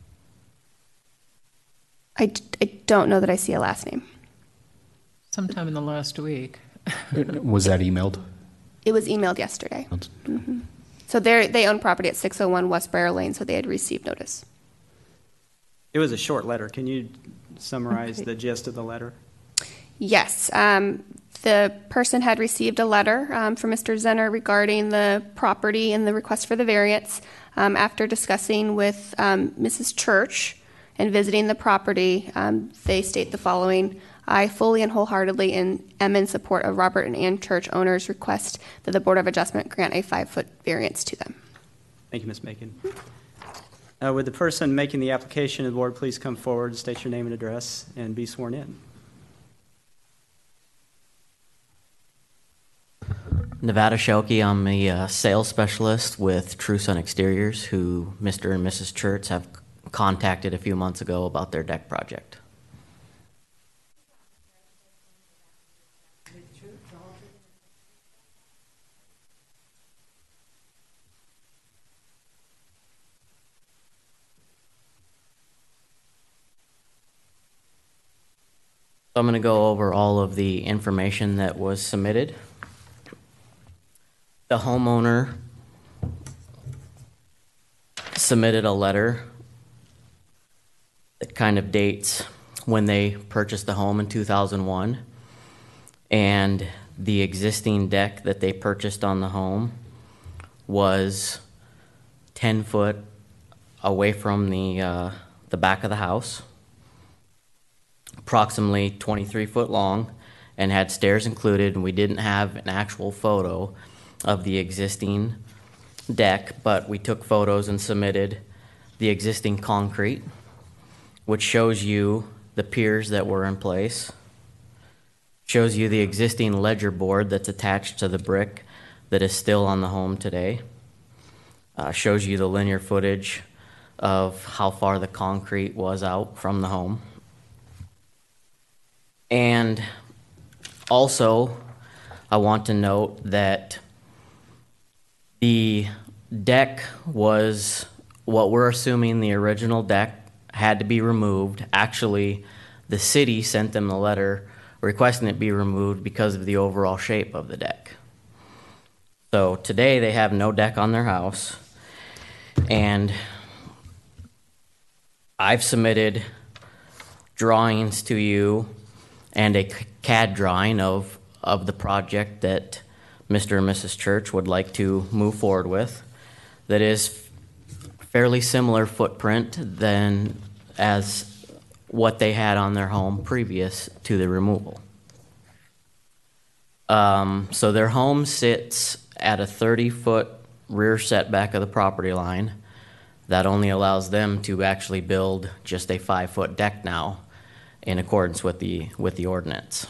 I don't know that I see a last name. Sometime in the last week. Was that emailed? It was emailed yesterday. Mm-hmm. So they own property at 601 West Briar Lane, so they had received notice. It was a short letter. Can you summarize the gist of the letter? Yes. The person had received a letter from Mr. Zenner regarding the property and the request for the variance. After discussing with Mrs. Church and visiting the property, they state the following: I fully and wholeheartedly am in support of Robert and Ann Church owners' request that the Board of Adjustment grant a 5-foot variance to them. Thank you, Ms. Macon. Would the person making the application to the board please come forward, state your name and address, and be sworn in? Nevada Shelke, I'm a sales specialist with True Sun Exteriors, who Mr. and Mrs. Church have contacted a few months ago about their deck project. I'm going to go over all of the information that was submitted. The homeowner submitted a letter that kind of dates when they purchased the home in 2001, and the existing deck that they purchased on the home was 10 foot away from the back of the house, approximately 23 foot long, and had stairs included, and we didn't have an actual photo of the existing deck, but we took photos and submitted the existing concrete, which shows you the piers that were in place, shows you the existing ledger board that's attached to the brick that is still on the home today, shows you the linear footage of how far the concrete was out from the home. And also, I want to note that the deck was what we're assuming the original deck had to be removed. Actually, the city sent them the letter requesting it be removed because of the overall shape of the deck. So today they have no deck on their house, and I've submitted drawings to you and a CAD drawing of the project that Mr. and Mrs. Church would like to move forward with that is fairly similar footprint than as what they had on their home previous to the removal. So their home sits at a 30-foot rear setback of the property line. That only allows them to actually build just a 5-foot deck now in accordance with the ordinance.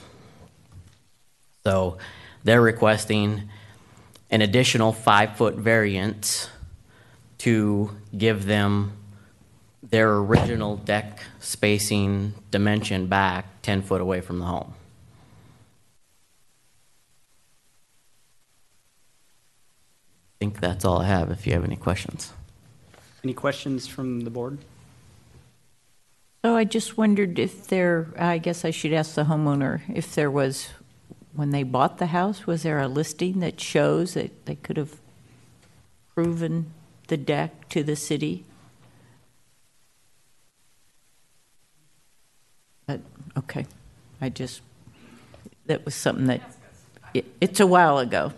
So they're requesting an additional 5-foot variance to give them their original deck spacing dimension back 10 foot away from the home. I think that's all I have if you have any questions. Any questions from the board? So I just wondered if I guess I should ask the homeowner if there was, when they bought the house, was there a listing that shows that they could have proven the deck to the city? But, okay, that was something that, it's a while ago.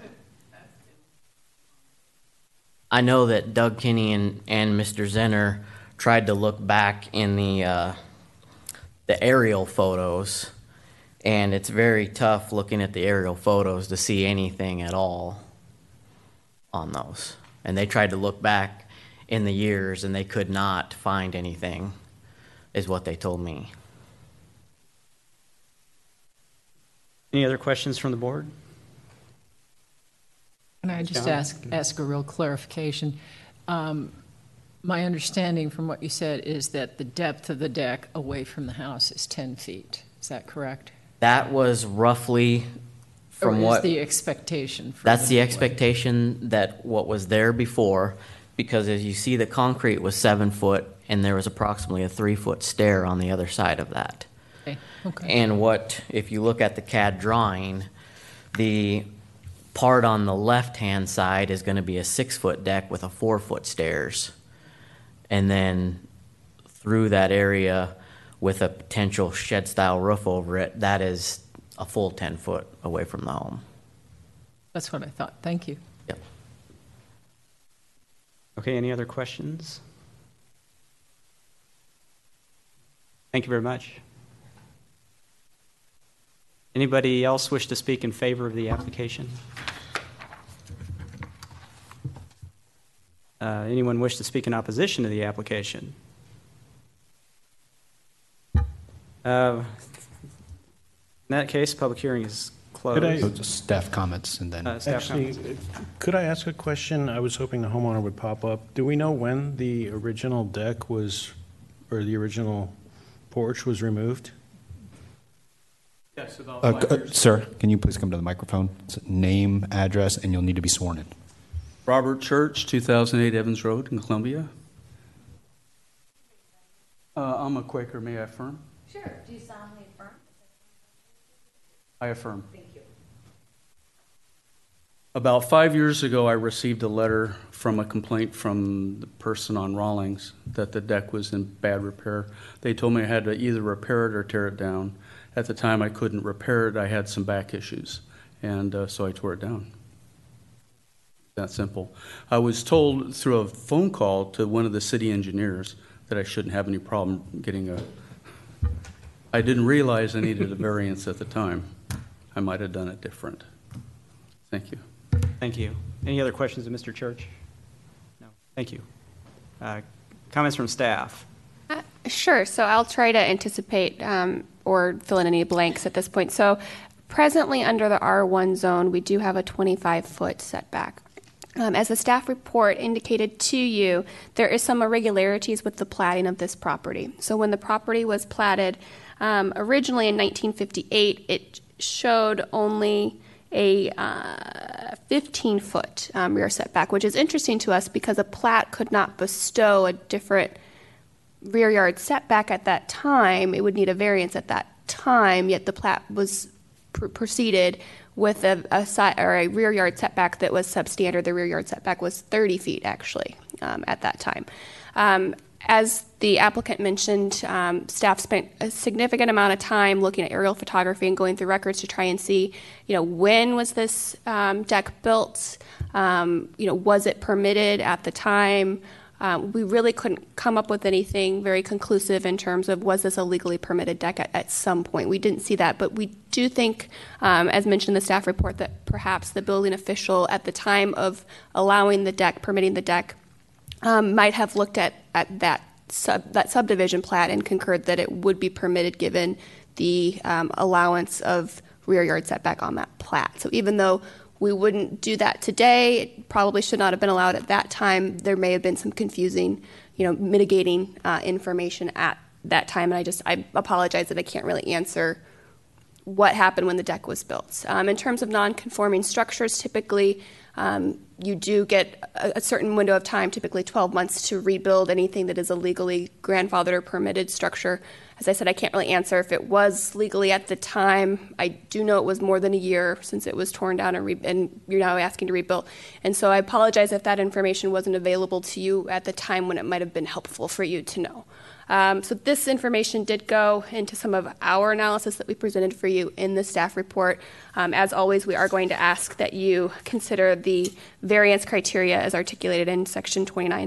I know that Doug Kinney and Mr. Zenner tried to look back in the aerial photos, and it's very tough looking at the aerial photos to see anything at all on those. And they tried to look back in the years, and they could not find anything, is what they told me. Any other questions from the board? Can I just ask a real clarification? My understanding from what you said is that the depth of the deck away from the house is 10 feet. Is that correct? That was roughly from or is what... the expectation? That's the expectation that what was there before, because as you see, the concrete was 7 foot, and there was approximately a 3-foot stair on the other side of that. Okay. And if you look at the CAD drawing, the part on the left-hand side is going to be a 6-foot deck with a 4-foot stairs. And then through that area with a potential shed-style roof over it, that is a full 10 foot away from the home. That's what I thought. Thank you. Yep. Okay, any other questions? Thank you very much. Anybody else wish to speak in favor of the application? Anyone wish to speak in opposition to the application? In that case, public hearing is closed. Staff comments and then. Actually, could I ask a question? I was hoping the homeowner would pop up. Do we know when the original deck was, or the original porch was removed? Yes, about 5 years. Sir, can you please come to the microphone? Name, address, and you'll need to be sworn in. Robert Church, 2008 Evans Road in Columbia. I'm a Quaker. May I affirm? Sure. Do you solemnly affirm? I affirm. Thank you. About 5 years ago, I received a letter from a complaint from the person on Rawlings that the deck was in bad repair. They told me I had to either repair it or tear it down. At the time, I couldn't repair it. I had some back issues, and so I tore it down. That simple. I was told through a phone call to one of the city engineers that I shouldn't have any problem getting I didn't realize I needed a variance at the time. I might have done it different. Thank you. Thank you. Any other questions of Mr. Church? No. Thank you. Comments from staff? Sure. So I'll try to anticipate or fill in any blanks at this point. So presently under the R1 zone, we do have a 25-foot setback. As the staff report indicated to you, there is some irregularities with the platting of this property. So when the property was platted originally in 1958, it showed only a 15-foot rear setback, which is interesting to us because a plat could not bestow a different rear yard setback at that time. It would need a variance at that time, yet the plat was proceeded with a rear yard setback that was substandard. The rear yard setback was 30 feet, actually, at that time. As the applicant mentioned, staff spent a significant amount of time looking at aerial photography and going through records to try and see, when was this deck built? Was it permitted at the time? We really couldn't come up with anything very conclusive in terms of was this a legally permitted deck at some point. We didn't see that, but we do think, as mentioned in the staff report, that perhaps the building official at the time of allowing the deck, permitting the deck, might have looked at that subdivision plat and concurred that it would be permitted given the allowance of rear yard setback on that plat. So even though we wouldn't do that today, it probably should not have been allowed at that time. There may have been some confusing, mitigating information at that time. And I apologize that I can't really answer what happened when the deck was built. In terms of non-conforming structures, typically you do get a certain window of time, typically 12 months, to rebuild anything that is a legally grandfathered or permitted structure. As I said, I can't really answer if it was legally at the time. I do know it was more than a year since it was torn down and you're now asking to rebuild. And so I apologize if that information wasn't available to you at the time when it might have been helpful for you to know. So this information did go into some of our analysis that we presented for you in the staff report. As always, we are going to ask that you consider the variance criteria as articulated in section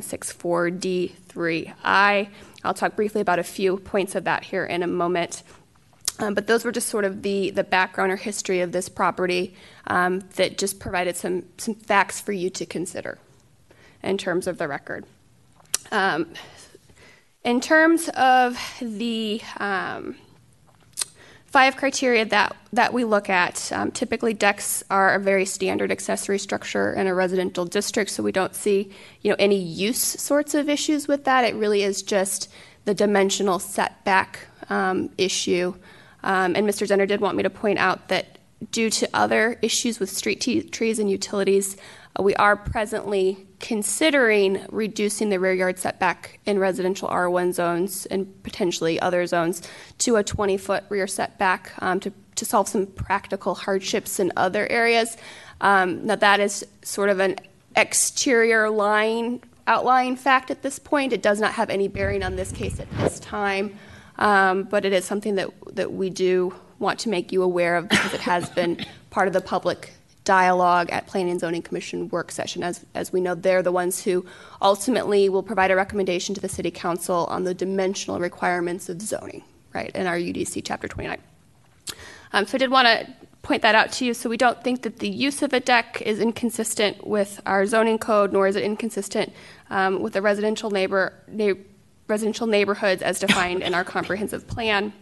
2964D3I. I'll talk briefly about a few points of that here in a moment. But those were just sort of the background or history of this property that just provided some facts for you to consider in terms of the record. In terms of the 5 criteria that we look at, typically decks are a very standard accessory structure in a residential district, so we don't see any use sorts of issues with that. It really is just the dimensional setback issue. And Mr. Zenner did want me to point out that due to other issues with street trees and utilities, we are presently considering reducing the rear yard setback in residential R1 zones and potentially other zones to a 20-foot rear setback to solve some practical hardships in other areas. Now that is sort of an exterior outlying fact at this point. It does not have any bearing on this case at this time, but it is something that we do want to make you aware of because it has been part of the public dialogue at Planning and Zoning Commission work session. As we know, they're the ones who ultimately will provide a recommendation to the City Council on the dimensional requirements of zoning, right, in our UDC Chapter 29. So I did want to point that out to you. So we don't think that the use of a deck is inconsistent with our zoning code, nor is it inconsistent with the residential neighborhoods as defined in our comprehensive plan.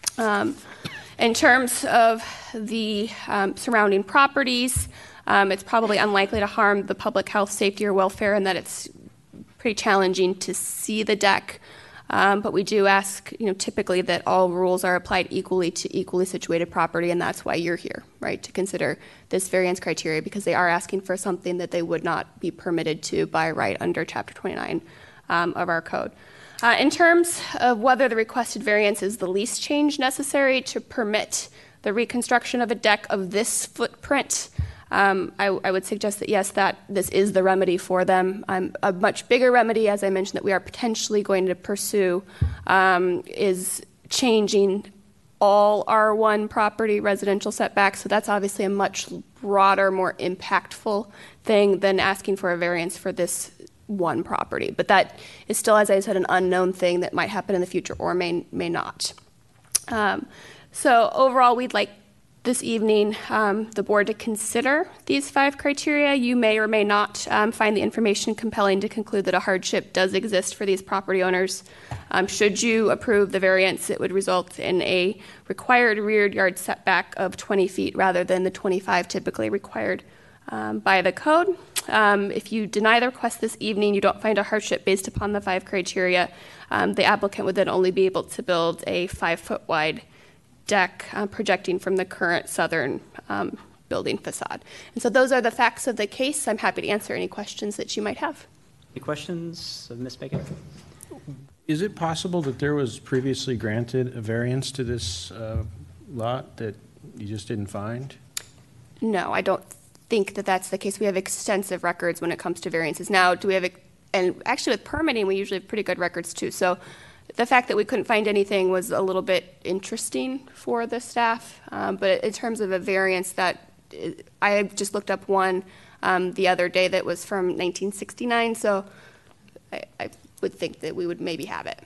In terms of the surrounding properties, it's probably unlikely to harm the public health, safety, or welfare, and that it's pretty challenging to see the deck. But we do ask, typically that all rules are applied equally to equally situated property, and that's why you're here, right, to consider this variance criteria, because they are asking for something that they would not be permitted to by right under Chapter 29 of our code. In terms of whether the requested variance is the least change necessary to permit the reconstruction of a deck of this footprint, I would suggest that yes, that this is the remedy for them. A much bigger remedy, as I mentioned, that we are potentially going to pursue is changing all R1 property residential setbacks. So that's obviously a much broader, more impactful thing than asking for a variance for this one property. But that is still, as I said, an unknown thing that might happen in the future or may not. So overall, we'd like this evening the board to consider these 5 criteria. You may or may not find the information compelling to conclude that a hardship does exist for these property owners. Should you approve the variance, it would result in a required rear yard setback of 20 feet rather than the 25 typically required by the code. If you deny the request this evening, you don't find a hardship based upon the 5 criteria, the applicant would then only be able to build a 5-foot wide deck projecting from the current southern building facade. And so those are the facts of the case. I'm happy to answer any questions that you might have. Any questions of Ms. Bacon? Is it possible that there was previously granted a variance to this lot that you just didn't find? No, I don't think that that's the case. We have extensive records when it comes to variances. Now, do we have, and actually with permitting, we usually have pretty good records too. So the fact that we couldn't find anything was a little bit interesting for the staff. But in terms of a variance, I just looked up one the other day that was from 1969. So I would think that we would maybe have it.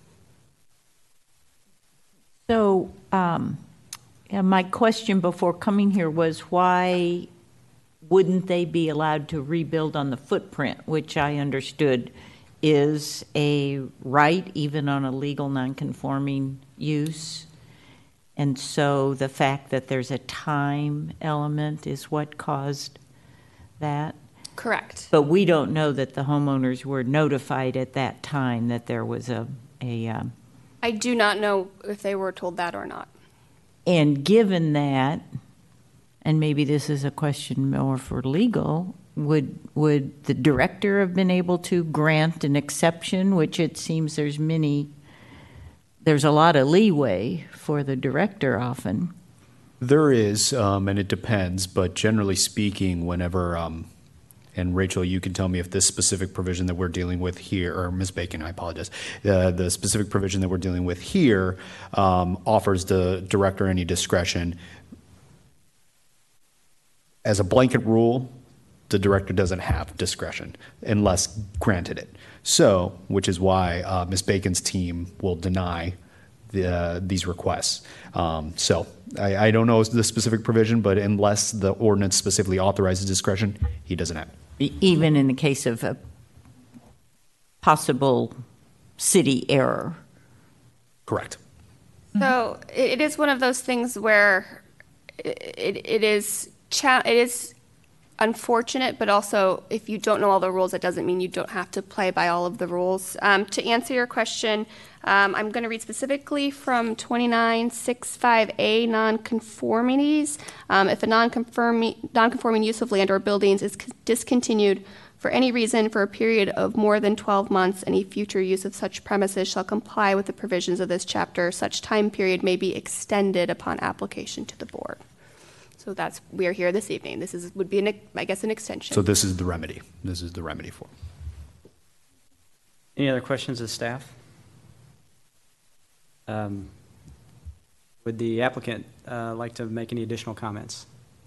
So my question before coming here was why wouldn't they be allowed to rebuild on the footprint, which I understood is a right even on a legal nonconforming use? And so the fact that there's a time element is what caused that? Correct. But we don't know that the homeowners were notified at that time that there was a I do not know if they were told that or not. and given that, and maybe this is a question more for legal, would the director have been able to grant an exception, which it seems there's a lot of leeway for the director often? There is, and it depends, but generally speaking, whenever, and Rachel, you can tell me if this specific provision that we're dealing with here, or Ms. Bacon, I apologize, the specific provision that we're dealing with here offers the director any discretion. As a blanket rule, the director doesn't have discretion unless granted it. So, which is why Ms. Bacon's team will deny these requests. So I don't know the specific provision, but unless the ordinance specifically authorizes discretion, he doesn't have it. Even in the case of a possible city error? Correct. So it is one of those things where it is unfortunate, but also if you don't know all the rules, that doesn't mean you don't have to play by all of the rules. To answer your question, I'm going to read specifically from 2965A nonconformities. If a nonconforming use of land or buildings is discontinued for any reason for a period of more than 12 months, any future use of such premises shall comply with the provisions of this chapter. Such time period may be extended upon application to the board. So we are here this evening. This would be, I guess, an extension. So this is the remedy. This is the remedy for it. Any other questions of staff? Would the applicant like to make any additional comments?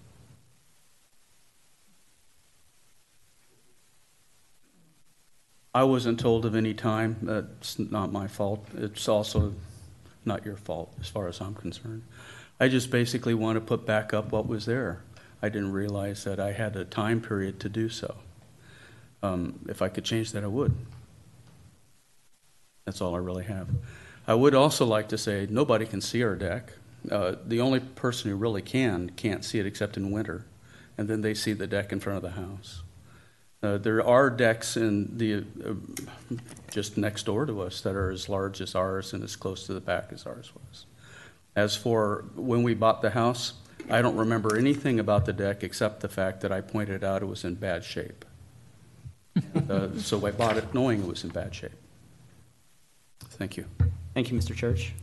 I wasn't told of any time. That's not my fault. It's also not your fault as far as I'm concerned. I just basically want to put back up what was there. I didn't realize that I had a time period to do so. If I could change that, I would. That's all I really have. I would also like to say nobody can see our deck. The only person who really can't see it except in winter, and then they see the deck in front of the house. There are decks in the just next door to us that are as large as ours and as close to the back as ours was. As for when we bought the house, I don't remember anything about the deck except the fact that I pointed out it was in bad shape. So I bought it knowing it was in bad shape. Thank you. Thank you, Mr. Church.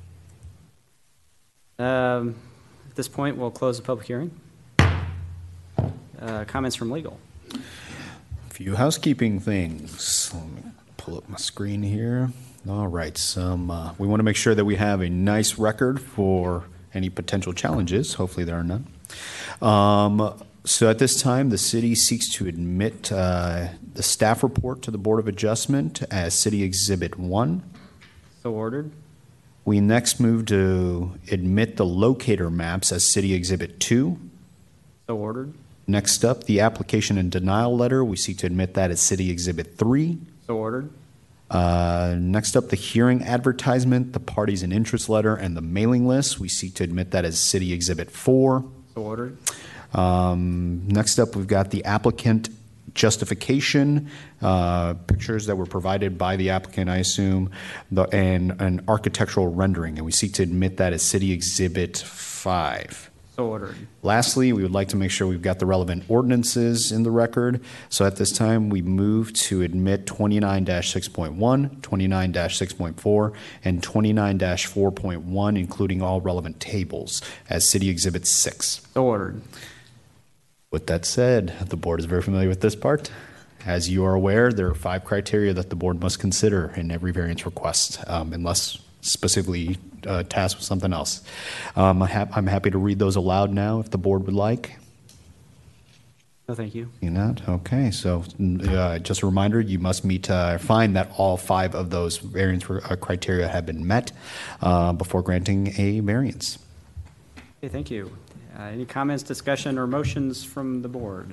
At this point, we'll close the public hearing. Comments from legal. A few housekeeping things. Let me pull up my screen here. All right, we want to make sure that we have a nice record for any potential challenges. Hopefully there are none. So at this time, the city seeks to admit the staff report to the Board of Adjustment as City Exhibit 1. So ordered. We next move to admit the locator maps as City Exhibit 2. So ordered. Next up, the application and denial letter. We seek to admit that as City Exhibit 3. So ordered. Next up, the hearing advertisement, the parties and interest letter, and the mailing list. We seek to admit that as City Exhibit 4. So ordered. Next up, we've got the applicant justification, pictures that were provided by the applicant, I assume, and an architectural rendering, and we seek to admit that as City Exhibit 5. So So ordered. Lastly, we would like to make sure we've got the relevant ordinances in the record. So at this time, we move to admit 29-6.1, 29-6.4, and 29-4.1, including all relevant tables, as City Exhibit 6. So ordered. With that said, the board is very familiar with this part. As you are aware, there are 5 criteria that the board must consider in every variance request, unless specifically tasked with something else. I'm happy to read those aloud now if the board would like. No, thank you. You not? Okay, so just a reminder, you must find that all 5 of those variance criteria have been met before granting a variance. Okay, thank you. Any comments, discussion, or motions from the board?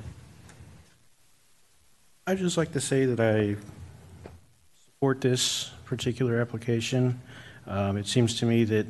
I'd just like to say that I support this particular application. It seems to me that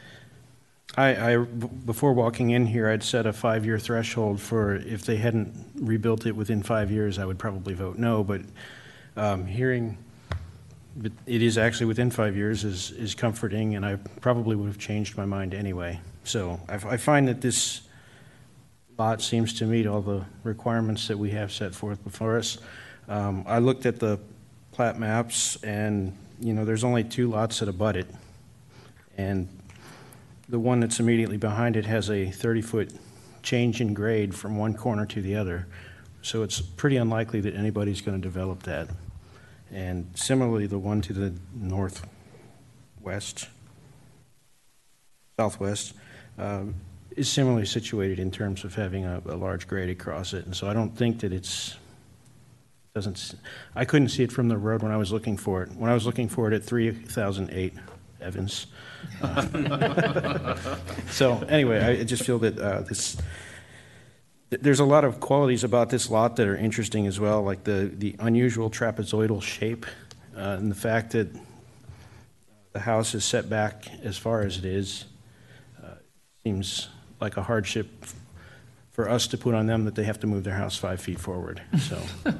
before walking in here, I'd set a 5-year threshold for if they hadn't rebuilt it within 5 years, I would probably vote no. But hearing that it is actually within 5 years is comforting, and I probably would have changed my mind anyway. So I find that this lot seems to meet all the requirements that we have set forth before us. I looked at the plat maps, and there's only 2 lots that abut it, and the one that's immediately behind it has a 30-foot change in grade from one corner to the other, so it's pretty unlikely that anybody's going to develop that. And similarly, the one to the southwest, is similarly situated in terms of having a large grade across it, and so I don't think that I couldn't see it from the road when I was looking for it. When I was looking for it at 3008 Evans. So anyway, I just feel that there's a lot of qualities about this lot that are interesting as well, like the unusual trapezoidal shape, and the fact that the house is set back as far as it is. Seems like a hardship for us to put on them that they have to move their house 5 feet forward. So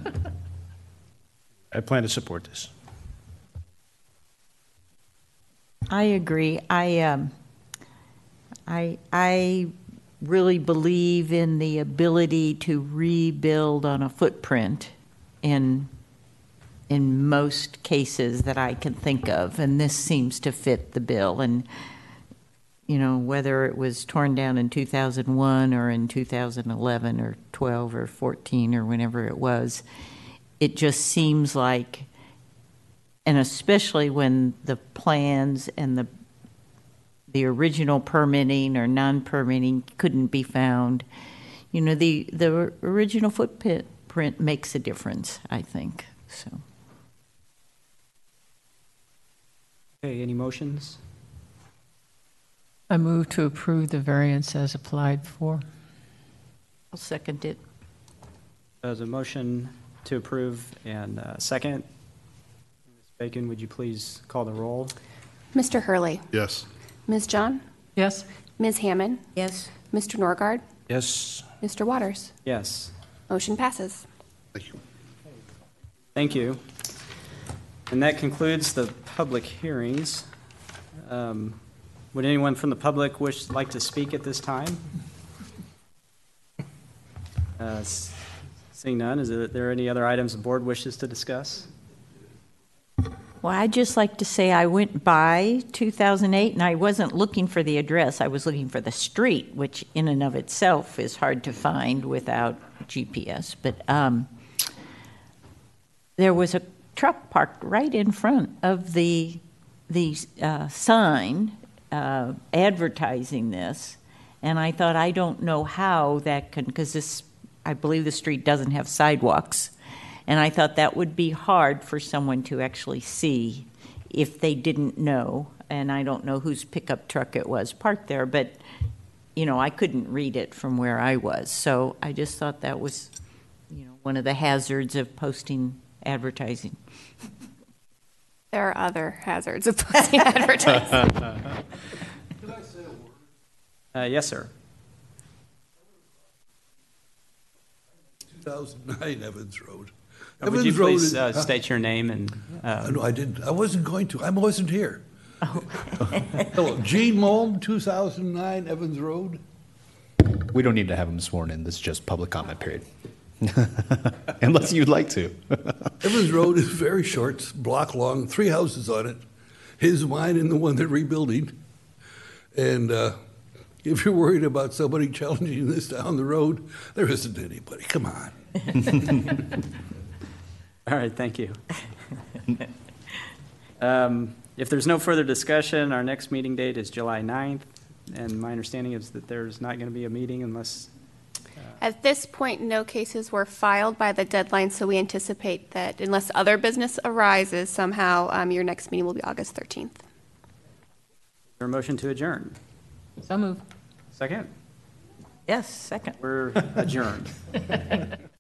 I plan to support this. I agree. I really believe in the ability to rebuild on a footprint in most cases that I can think of, and this seems to fit the bill. And whether it was torn down in 2001 or in 2011 or 12 or 14 or whenever it was, it just seems like, and especially when the plans and the original permitting or non-permitting couldn't be found, the original footprint makes a difference, I think. So. Okay, any motions? I move to approve the variance as applied for. I'll second it. There's a motion to approve and second. Ms. Bacon, would you please call the roll? Mr. Hurley. Yes. Ms. John. Yes? Ms. Hammond. Yes. Mr. Norgard. Yes. Mr. Waters. Yes. Motion passes. Thank you. Thank you. And that concludes the public hearings. Would anyone from the public like to speak at this time? Seeing none, is there any other items the board wishes to discuss? Well, I'd just like to say I went by 2008, and I wasn't looking for the address. I was looking for the street, which in and of itself is hard to find without GPS. But there was a truck parked right in front of the sign advertising this, and I thought, I don't know how that can, because I believe the street doesn't have sidewalks, and I thought that would be hard for someone to actually see if they didn't know, and I don't know whose pickup truck it was parked there, but I couldn't read it from where I was, so I just thought that was one of the hazards of posting advertising. There are other hazards of posting advertising. Can I say a word? Yes, sir. 2009 Evans Road. Would you please state your name and... No, I didn't. I wasn't going to. I wasn't here. Oh. Hello, Gene Mullen, 2009 Evans Road. We don't need to have him sworn in. This is just public comment period. Unless you'd like to. Evans Road is very short, it's a block long, 3 houses on it. His, mine, and the one they're rebuilding. And if you're worried about somebody challenging this down the road, there isn't anybody. Come on. All right, thank you. If there's no further discussion, our next meeting date is July 9th, and my understanding is that there's not going to be a meeting unless... At this point, no cases were filed by the deadline, so we anticipate that unless other business arises somehow, your next meeting will be August 13th. Is there a motion to adjourn? So moved. Second? Yes, second. We're adjourned.